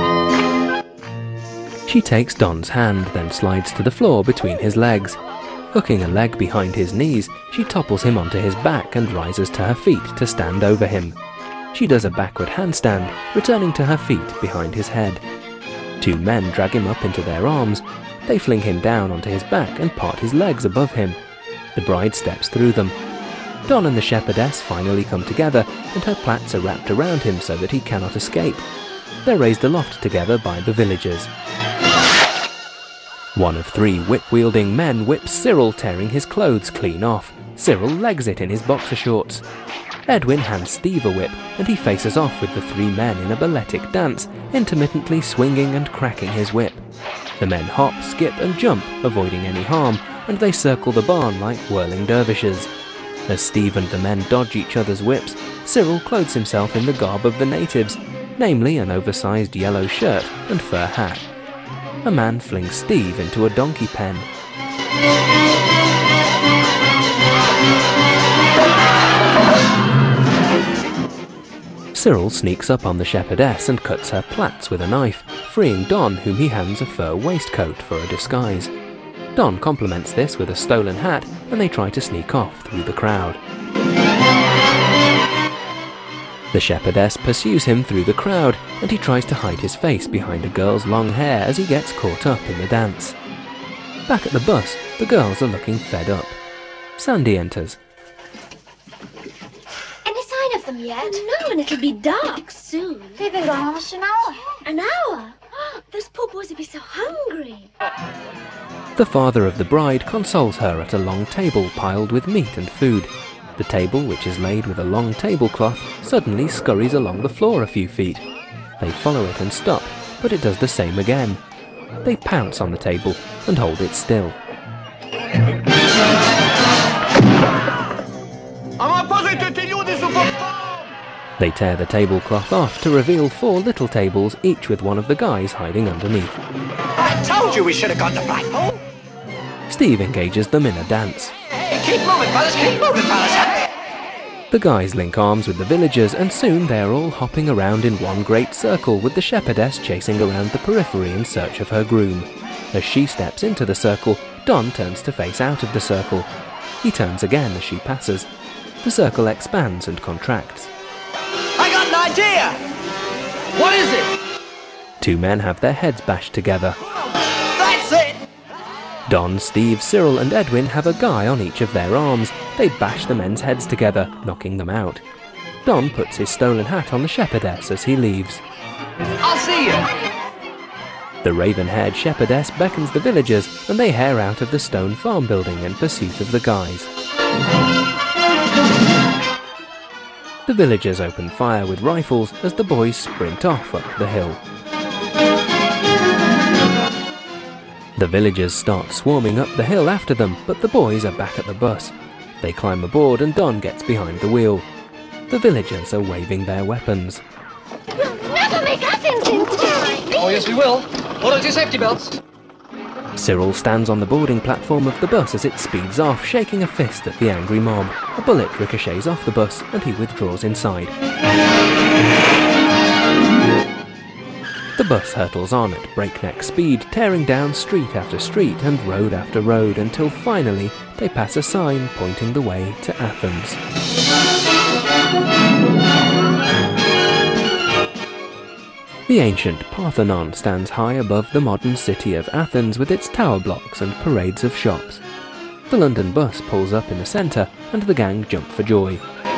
She takes Don's hand, then slides to the floor between his legs. Hooking a leg behind his knees, she topples him onto his back and rises to her feet to stand over him. She does a backward handstand, returning to her feet behind his head. Two men drag him up into their arms. They fling him down onto his back and part his legs above him. The bride steps through them. Don and the shepherdess finally come together, and her plaits are wrapped around him so that he cannot escape. They're raised aloft together by the villagers. One of three whip-wielding men whips Cyril, tearing his clothes clean off. Cyril legs it in his boxer shorts. Edwin hands Steve a whip, and he faces off with the three men in a balletic dance, intermittently swinging and cracking his whip. The men hop, skip and jump, avoiding any harm, and they circle the barn like whirling dervishes. As Steve and the men dodge each other's whips, Cyril clothes himself in the garb of the natives, namely an oversized yellow shirt and fur hat. A man flings Steve into a donkey pen. Cyril sneaks up on the shepherdess and cuts her plaits with a knife, freeing Don, whom he hands a fur waistcoat for a disguise. Don compliments this with a stolen hat, and they try to sneak off through the crowd. The shepherdess pursues him through the crowd, and he tries to hide his face behind a girl's long hair as he gets caught up in the dance. Back at the bus, the girls are looking fed up. Sandy enters. Any sign of them yet? No, and it'll be dark soon. They've been gone almost an hour. An hour? Those poor boys will be so hungry. The father of the bride consoles her at a long table piled with meat and food. The table, which is laid with a long tablecloth, suddenly scurries along the floor a few feet. They follow it and stop, but it does the same again. They pounce on the table and hold it still. They tear the tablecloth off to reveal four little tables, each with one of the guys hiding underneath. I told you we should have gone to Blackpool. Steve engages them in a dance. Hey, keep moving, fellas, keep moving, fellas. The guys link arms with the villagers, and soon they are all hopping around in one great circle, with the shepherdess chasing around the periphery in search of her groom. As she steps into the circle, Don turns to face out of the circle. He turns again as she passes. The circle expands and contracts. I got an idea! What is it? Two men have their heads bashed together. That's it! Don, Steve, Cyril and Edwin have a guy on each of their arms. They bash the men's heads together, knocking them out. Don puts his stolen hat on the shepherdess as he leaves. I'll see you! The raven-haired shepherdess beckons the villagers, and they hare out of the stone farm building in pursuit of the guys. The villagers open fire with rifles as the boys sprint off up the hill. The villagers start swarming up the hill after them, but the boys are back at the bus. They climb aboard and Don gets behind the wheel. The villagers are waving their weapons. We'll never make Athens in time! Oh, yes, we will. Hold on to your safety belts. Cyril stands on the boarding platform of the bus as it speeds off, shaking a fist at the angry mob. A bullet ricochets off the bus and he withdraws inside. The bus hurtles on at breakneck speed, tearing down street after street and road after road until finally they pass a sign pointing the way to Athens. The ancient Parthenon stands high above the modern city of Athens with its tower blocks and parades of shops. The London bus pulls up in the centre and the gang jump for joy.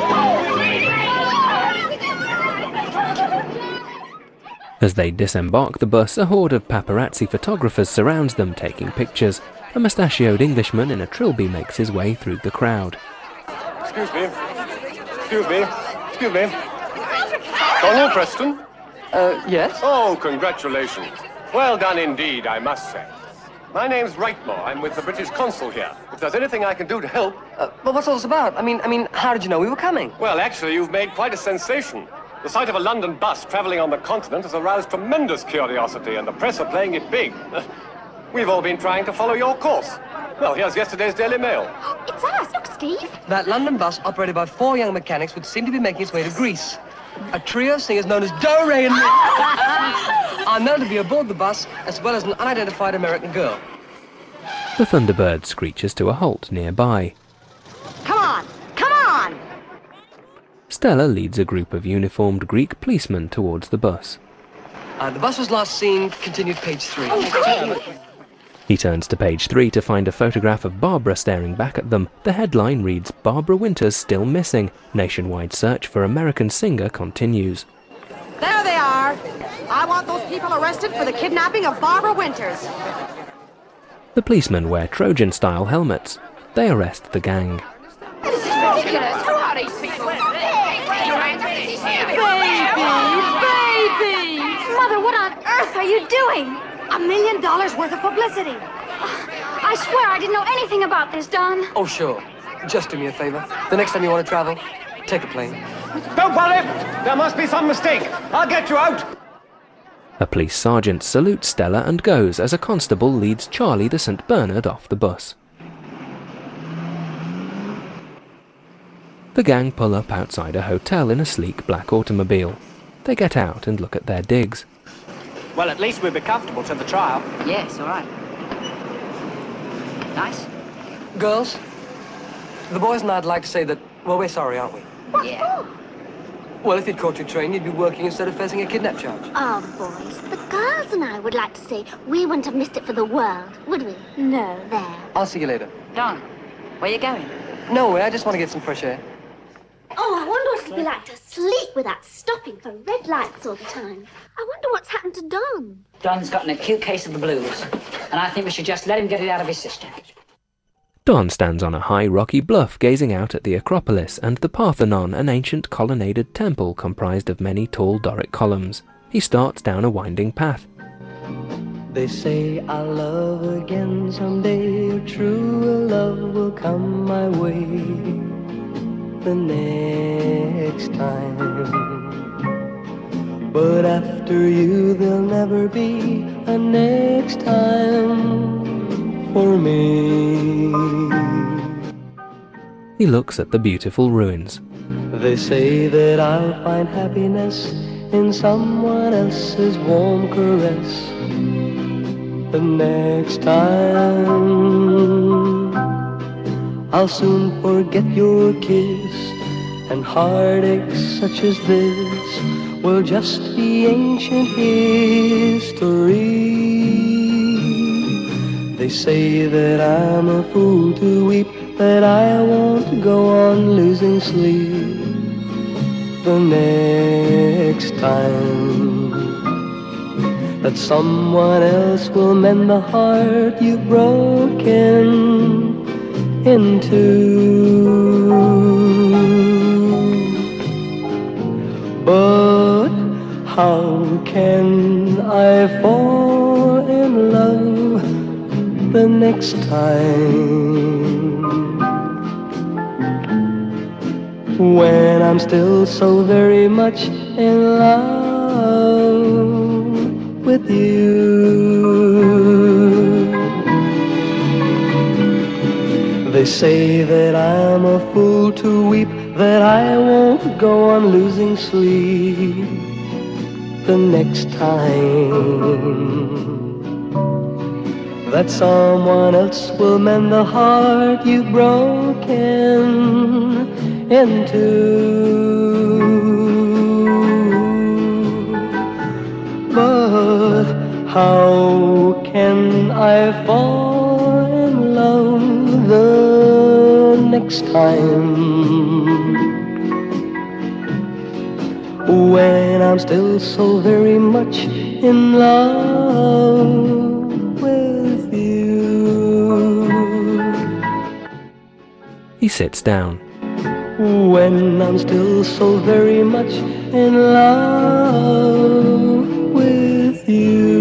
As they disembark the bus, a horde of paparazzi photographers surrounds them, taking pictures. A mustachioed Englishman in a trilby makes his way through the crowd. Excuse me. Excuse me. Excuse me. Donald Preston? Uh, yes? Oh, congratulations. Well done indeed, I must say. My name's Wrightmore. I'm with the British consul here. If there's anything I can do to help... Uh, well, what's all this about? I mean, I mean, how did you know we were coming? Well, actually, you've made quite a sensation. The sight of a London bus travelling on the continent has aroused tremendous curiosity, and the press are playing it big. We've all been trying to follow your course. Well, here's yesterday's Daily Mail. It's us. Look, Steve. That London bus, operated by four young mechanics, would seem to be making its way to Greece. A trio of singers known as Do, Re, and Mi are known to be aboard the bus, as well as an unidentified American girl. The Thunderbird screeches to a halt nearby. Come on! Come on! Stella leads a group of uniformed Greek policemen towards the bus. Uh, the bus was last seen, continued page three. He turns to page three to find a photograph of Barbara staring back at them. The headline reads, "Barbara Winters still missing. Nationwide search for American singer continues." There they are. I want those people arrested for the kidnapping of Barbara Winters. The policemen wear Trojan-style helmets. They arrest the gang. This is ridiculous. Who are these people? Baby! Baby! Mother, what on earth are you doing? A million dollars worth of publicity. I swear I didn't know anything about this, Don. Oh, sure. Just do me a favor. The next time you want to travel, take a plane. Don't worry! There must be some mistake. I'll get you out. A police sergeant salutes Stella and goes as a constable leads Charlie the Saint Bernard off the bus. The gang pull up outside a hotel in a sleek black automobile. They get out and look at their digs. Well, at least we'll be comfortable till the trial. Yes, all right. Nice. Girls, the boys and I'd like to say that, well, we're sorry, aren't we? What Yeah. for? Well, if you'd caught your train, you'd be working instead of facing a kidnap charge. Oh, boys, the girls and I would like to say we wouldn't have missed it for the world, would we? No. There. I'll see you later. Don, where you going? No, I just want to get some fresh air. Oh, I wonder what it'd be like to sleep without stopping for red lights all the time. I wonder what's happened to Don. Don's got an acute case of the blues, and I think we should just let him get it out of his system. Don stands on a high rocky bluff gazing out at the Acropolis and the Parthenon, an ancient colonnaded temple comprised of many tall Doric columns. He starts down a winding path. They say I'll love again someday, true love will come my way the next time. But after you there'll never be a next time for me. He looks at the beautiful ruins. They say that I'll find happiness in someone else's warm caress the next time. I'll soon forget your kiss, and heartaches such as this will just be ancient history. They say that I'm a fool to weep, that I won't go on losing sleep the next time, that someone else will mend the heart you've broken into. But how can I fall in love the next time when I'm still so very much in love with you? They say that I'm a fool to weep, that I won't go on losing sleep the next time, that someone else will mend the heart you've broken into. But how can I fall in love the next time when I'm still so very much in love with you? He sits down. When I'm still so very much in love with you.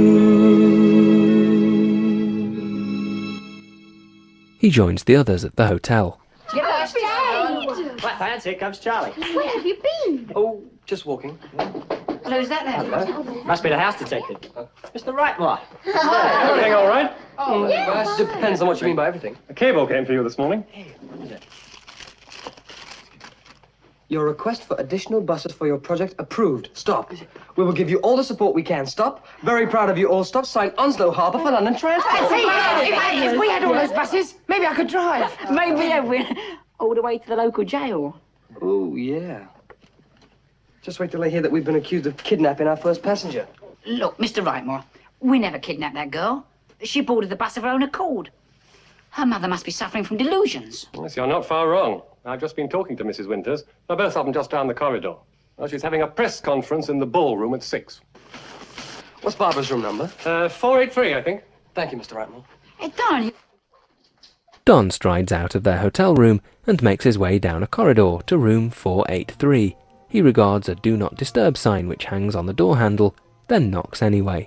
He joins the others at the hotel. Well, fancy, here comes Charlie. Where have you been? Oh, just walking. Well, who's that now? Hello. Must be the house detective. Mister Rightmore. Everything all right? Oh, yes. Depends on what you mean by everything. A cable came for you this morning. Your request for additional buses for your project approved. Stop. We will give you all the support we can. Stop. Very proud of you all. Stop. Signed, Onslow Harbour for London Transport. See, if, if we had all those buses, maybe I could drive. Maybe I will. All the way to the local jail. Oh, yeah. Just wait till they hear that we've been accused of kidnapping our first passenger. Look, Mister Rightmore, we never kidnapped that girl. She boarded the bus of her own accord. Her mother must be suffering from delusions. Yes, you're not far wrong. I've just been talking to Missus Winters. They're both of them just down the corridor. Well, she's having a press conference in the ballroom at six. What's Barbara's room number? Uh, four eight three, I think. Thank you, Mister Rightmore. Hey, Don. Don strides out of their hotel room and makes his way down a corridor to room four eight three. He regards a do not disturb sign which hangs on the door handle, then knocks anyway.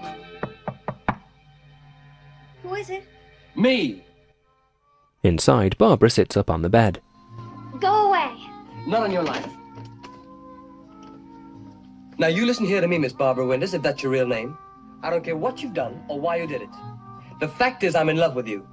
Who is it? Me. Inside, Barbara sits up on the bed. Go away. Not on your life. Now, you listen here to me, Miss Barbara Winters, if that's your real name. I don't care what you've done or why you did it. The fact is I'm in love with you.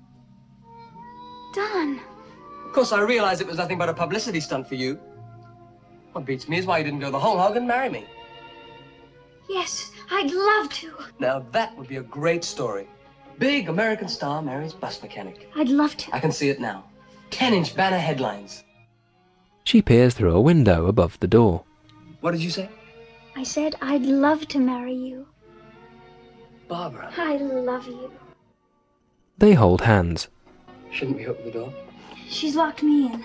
Don. Of course, I realize it was nothing but a publicity stunt for you. What beats me is why you didn't go the whole hog and marry me. Yes, I'd love to. Now, that would be a great story. Big American star marries bus mechanic. I'd love to. I can see it now. Ten-inch banner headlines. She peers through a window above the door. What did you say? I said I'd love to marry you. Barbara. I love you. They hold hands. Shouldn't we open the door? She's locked me in.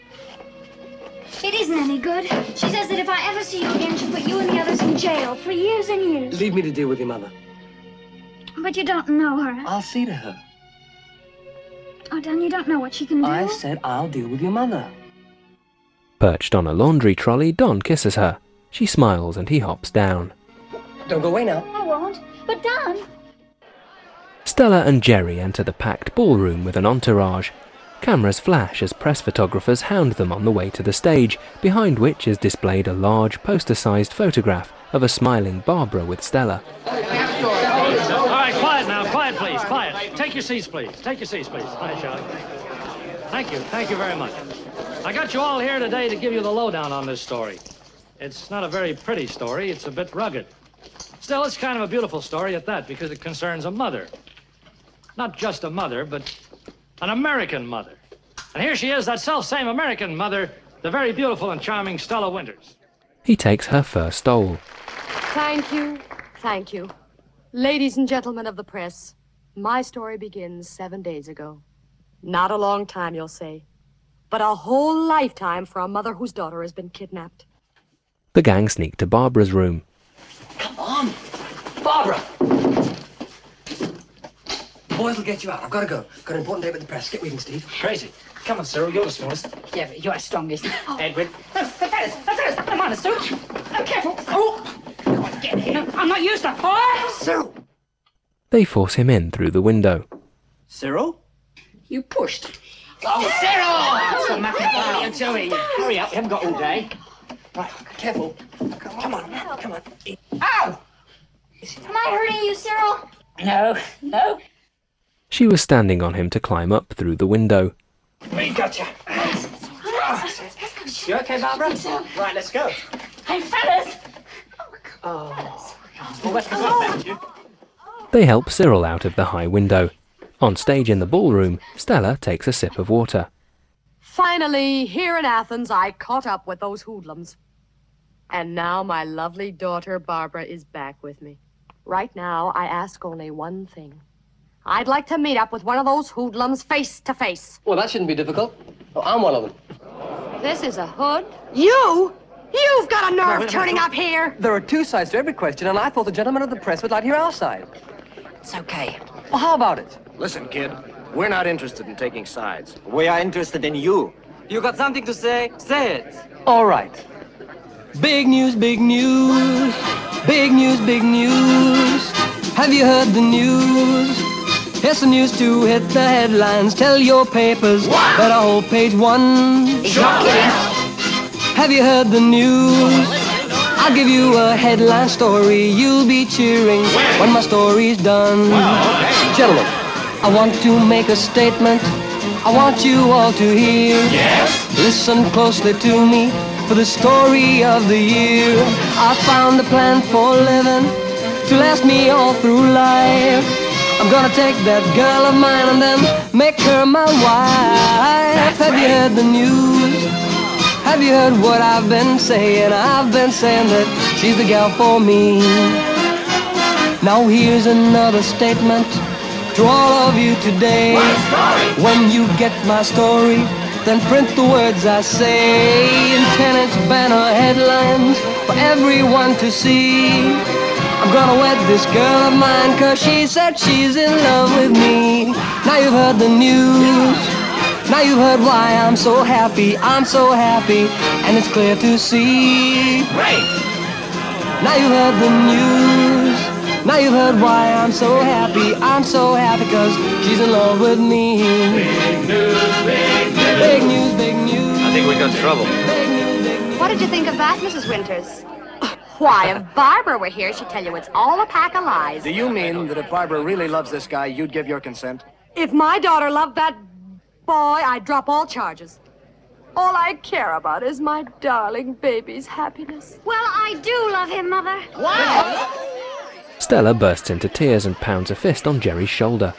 It isn't any good. She says that if I ever see you again, she'll put you and the others in jail for years and years. Leave me to deal with your mother. But you don't know her. I'll see to her. Oh, Don, you don't know what she can do. I said I'll deal with your mother. Perched on a laundry trolley, Don kisses her. She smiles and he hops down. Don't go away now. I won't. But Don... Stella and Jerry enter the packed ballroom with an entourage. Cameras flash as press photographers hound them on the way to the stage, behind which is displayed a large poster-sized photograph of a smiling Barbara with Stella. All right, quiet now, quiet, please, quiet. Take your seats, please. Take your seats, please. Hi, Charlie. Thank you, thank you very much. I got you all here today to give you the lowdown on this story. It's not a very pretty story, it's a bit rugged. Still, it's kind of a beautiful story at that, because it concerns a mother. Not just a mother, but an American mother. And here she is, that self-same American mother, the very beautiful and charming Stella Winters. He takes her first stole. Thank you, thank you. Ladies and gentlemen of the press, my story begins seven days ago. Not a long time, you'll say, but a whole lifetime for a mother whose daughter has been kidnapped. The gang sneak to Barbara's room. Come on. Barbara! Boys will get you out. I've got to go. Got an important date with the press. Get moving, Steve. Crazy. Come on, Cyril, you're the smallest. Yeah, but you're the strongest. Oh. Edwin. No, the fellas, the fellas, come on, suit. No, careful. Oh. Come on, get here. No, I'm not used to fire. Cyril! They force him in through the window. Cyril? You pushed. Oh, Cyril! What's the matter? What are you doing? Hurry up, we haven't got all day. Right, careful. Come on, come on. Ow! Am I hurting you, Cyril? No, no. She was standing on him to climb up through the window. We got you. You okay, Barbara? Right, let's go. Hey, fellas! Oh. Well, let's go, thank you. They help Cyril out of the high window. On stage in the ballroom, Stella takes a sip of water. Finally, here in Athens, I caught up with those hoodlums. And now my lovely daughter, Barbara, is back with me. Right now, I ask only one thing. I'd like to meet up with one of those hoodlums face to face. Well, that shouldn't be difficult. Oh, I'm one of them. This is a hood? You? You've got a nerve turning up here! There are two sides to every question, and I thought the gentlemen of the press would like to hear our side. It's okay. Well, how about it? Listen, kid, we're not interested in taking sides. We are interested in you. You got something to say? Say it. All right. Big news, big news. Big news, big news. Have you heard the news? Here's the news to hit the headlines. Tell your papers what? That our whole page one. Shocking. Have you heard the news? I'll give you a headline story. You'll be cheering when, when my story's done. Well, okay. Gentlemen, I want to make a statement. I want you all to hear. Yes. Listen closely to me for the story of the year. I found a plan for living to last me all through life. I'm gonna take that girl of mine and then make her my wife. Have you heard the news? Have you heard what I've been saying? I've been saying that she's the gal for me. Now here's another statement to all of you today. When you get my story, then print the words I say in tenants banner headlines for everyone to see. I'm gonna wed this girl of mine, cause she said she's in love with me. Now you've heard the news. Now you've heard why I'm so happy. I'm so happy, and it's clear to see. Great. Now you've heard the news. Now you've heard why I'm so happy. I'm so happy, cause she's in love with me. Big news, big news. Big news, big news. I think we got trouble. What did you think of that, Missus Winters? Why, if Barbara were here, she'd tell you it's all a pack of lies. Do you mean that if Barbara really loves this guy, you'd give your consent? If my daughter loved that boy, I'd drop all charges. All I care about is my darling baby's happiness. Well, I do love him, Mother. Wow! Stella bursts into tears and pounds a fist on Jerry's shoulder.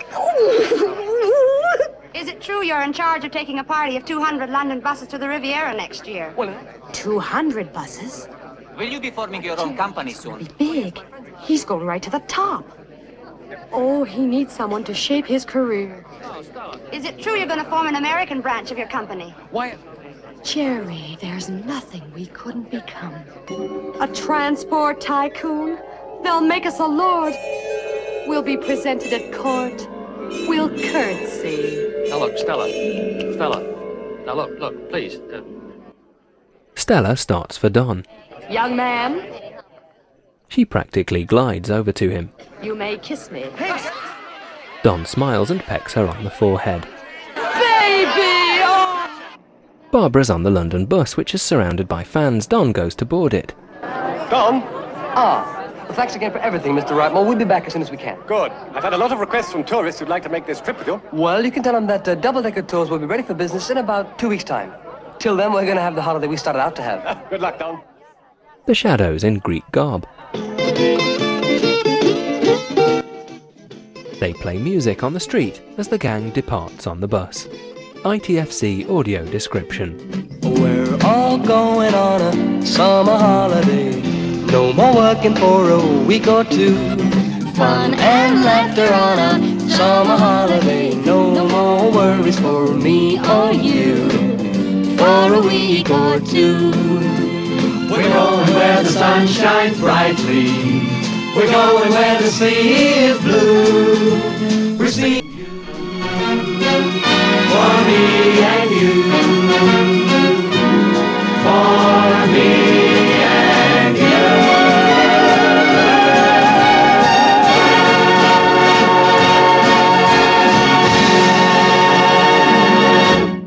Is it true you're in charge of taking a party of two hundred London buses to the Riviera next year? Well, two hundred buses? Will you be forming your own company soon? Big. He's going right to the top. Oh, he needs someone to shape his career. Is it true you're going to form an American branch of your company? Why, Jerry, there's nothing we couldn't become. A transport tycoon? They'll make us a lord. We'll be presented at court. We'll curtsy. Now look, Stella. Stella. Now look, look, please. Uh... Stella starts for Don. Young man, She practically glides over to him. you may kiss me. Don smiles and pecks her on the forehead. Baby! Oh! Barbara's on the London bus, which is surrounded by fans. Don goes to board it. Don? Ah, well, thanks again for everything, Mister Rightmore. We'll be back as soon as we can. Good. I've had a lot of requests from tourists who'd like to make this trip with you. Well, you can tell them that uh, double-decker tours will be ready for business in about two weeks' time. Till then, we're going to have the holiday we started out to have. Good luck, Don. The Shadows in Greek garb. They play music on the street as the gang departs on the bus. I T F C audio description. We're all going on a summer holiday. No more working for a week or two. Fun and laughter on a summer holiday. No more worries for me or you. For a week or two. We're going where the sun shines brightly. We're going where the sea is blue.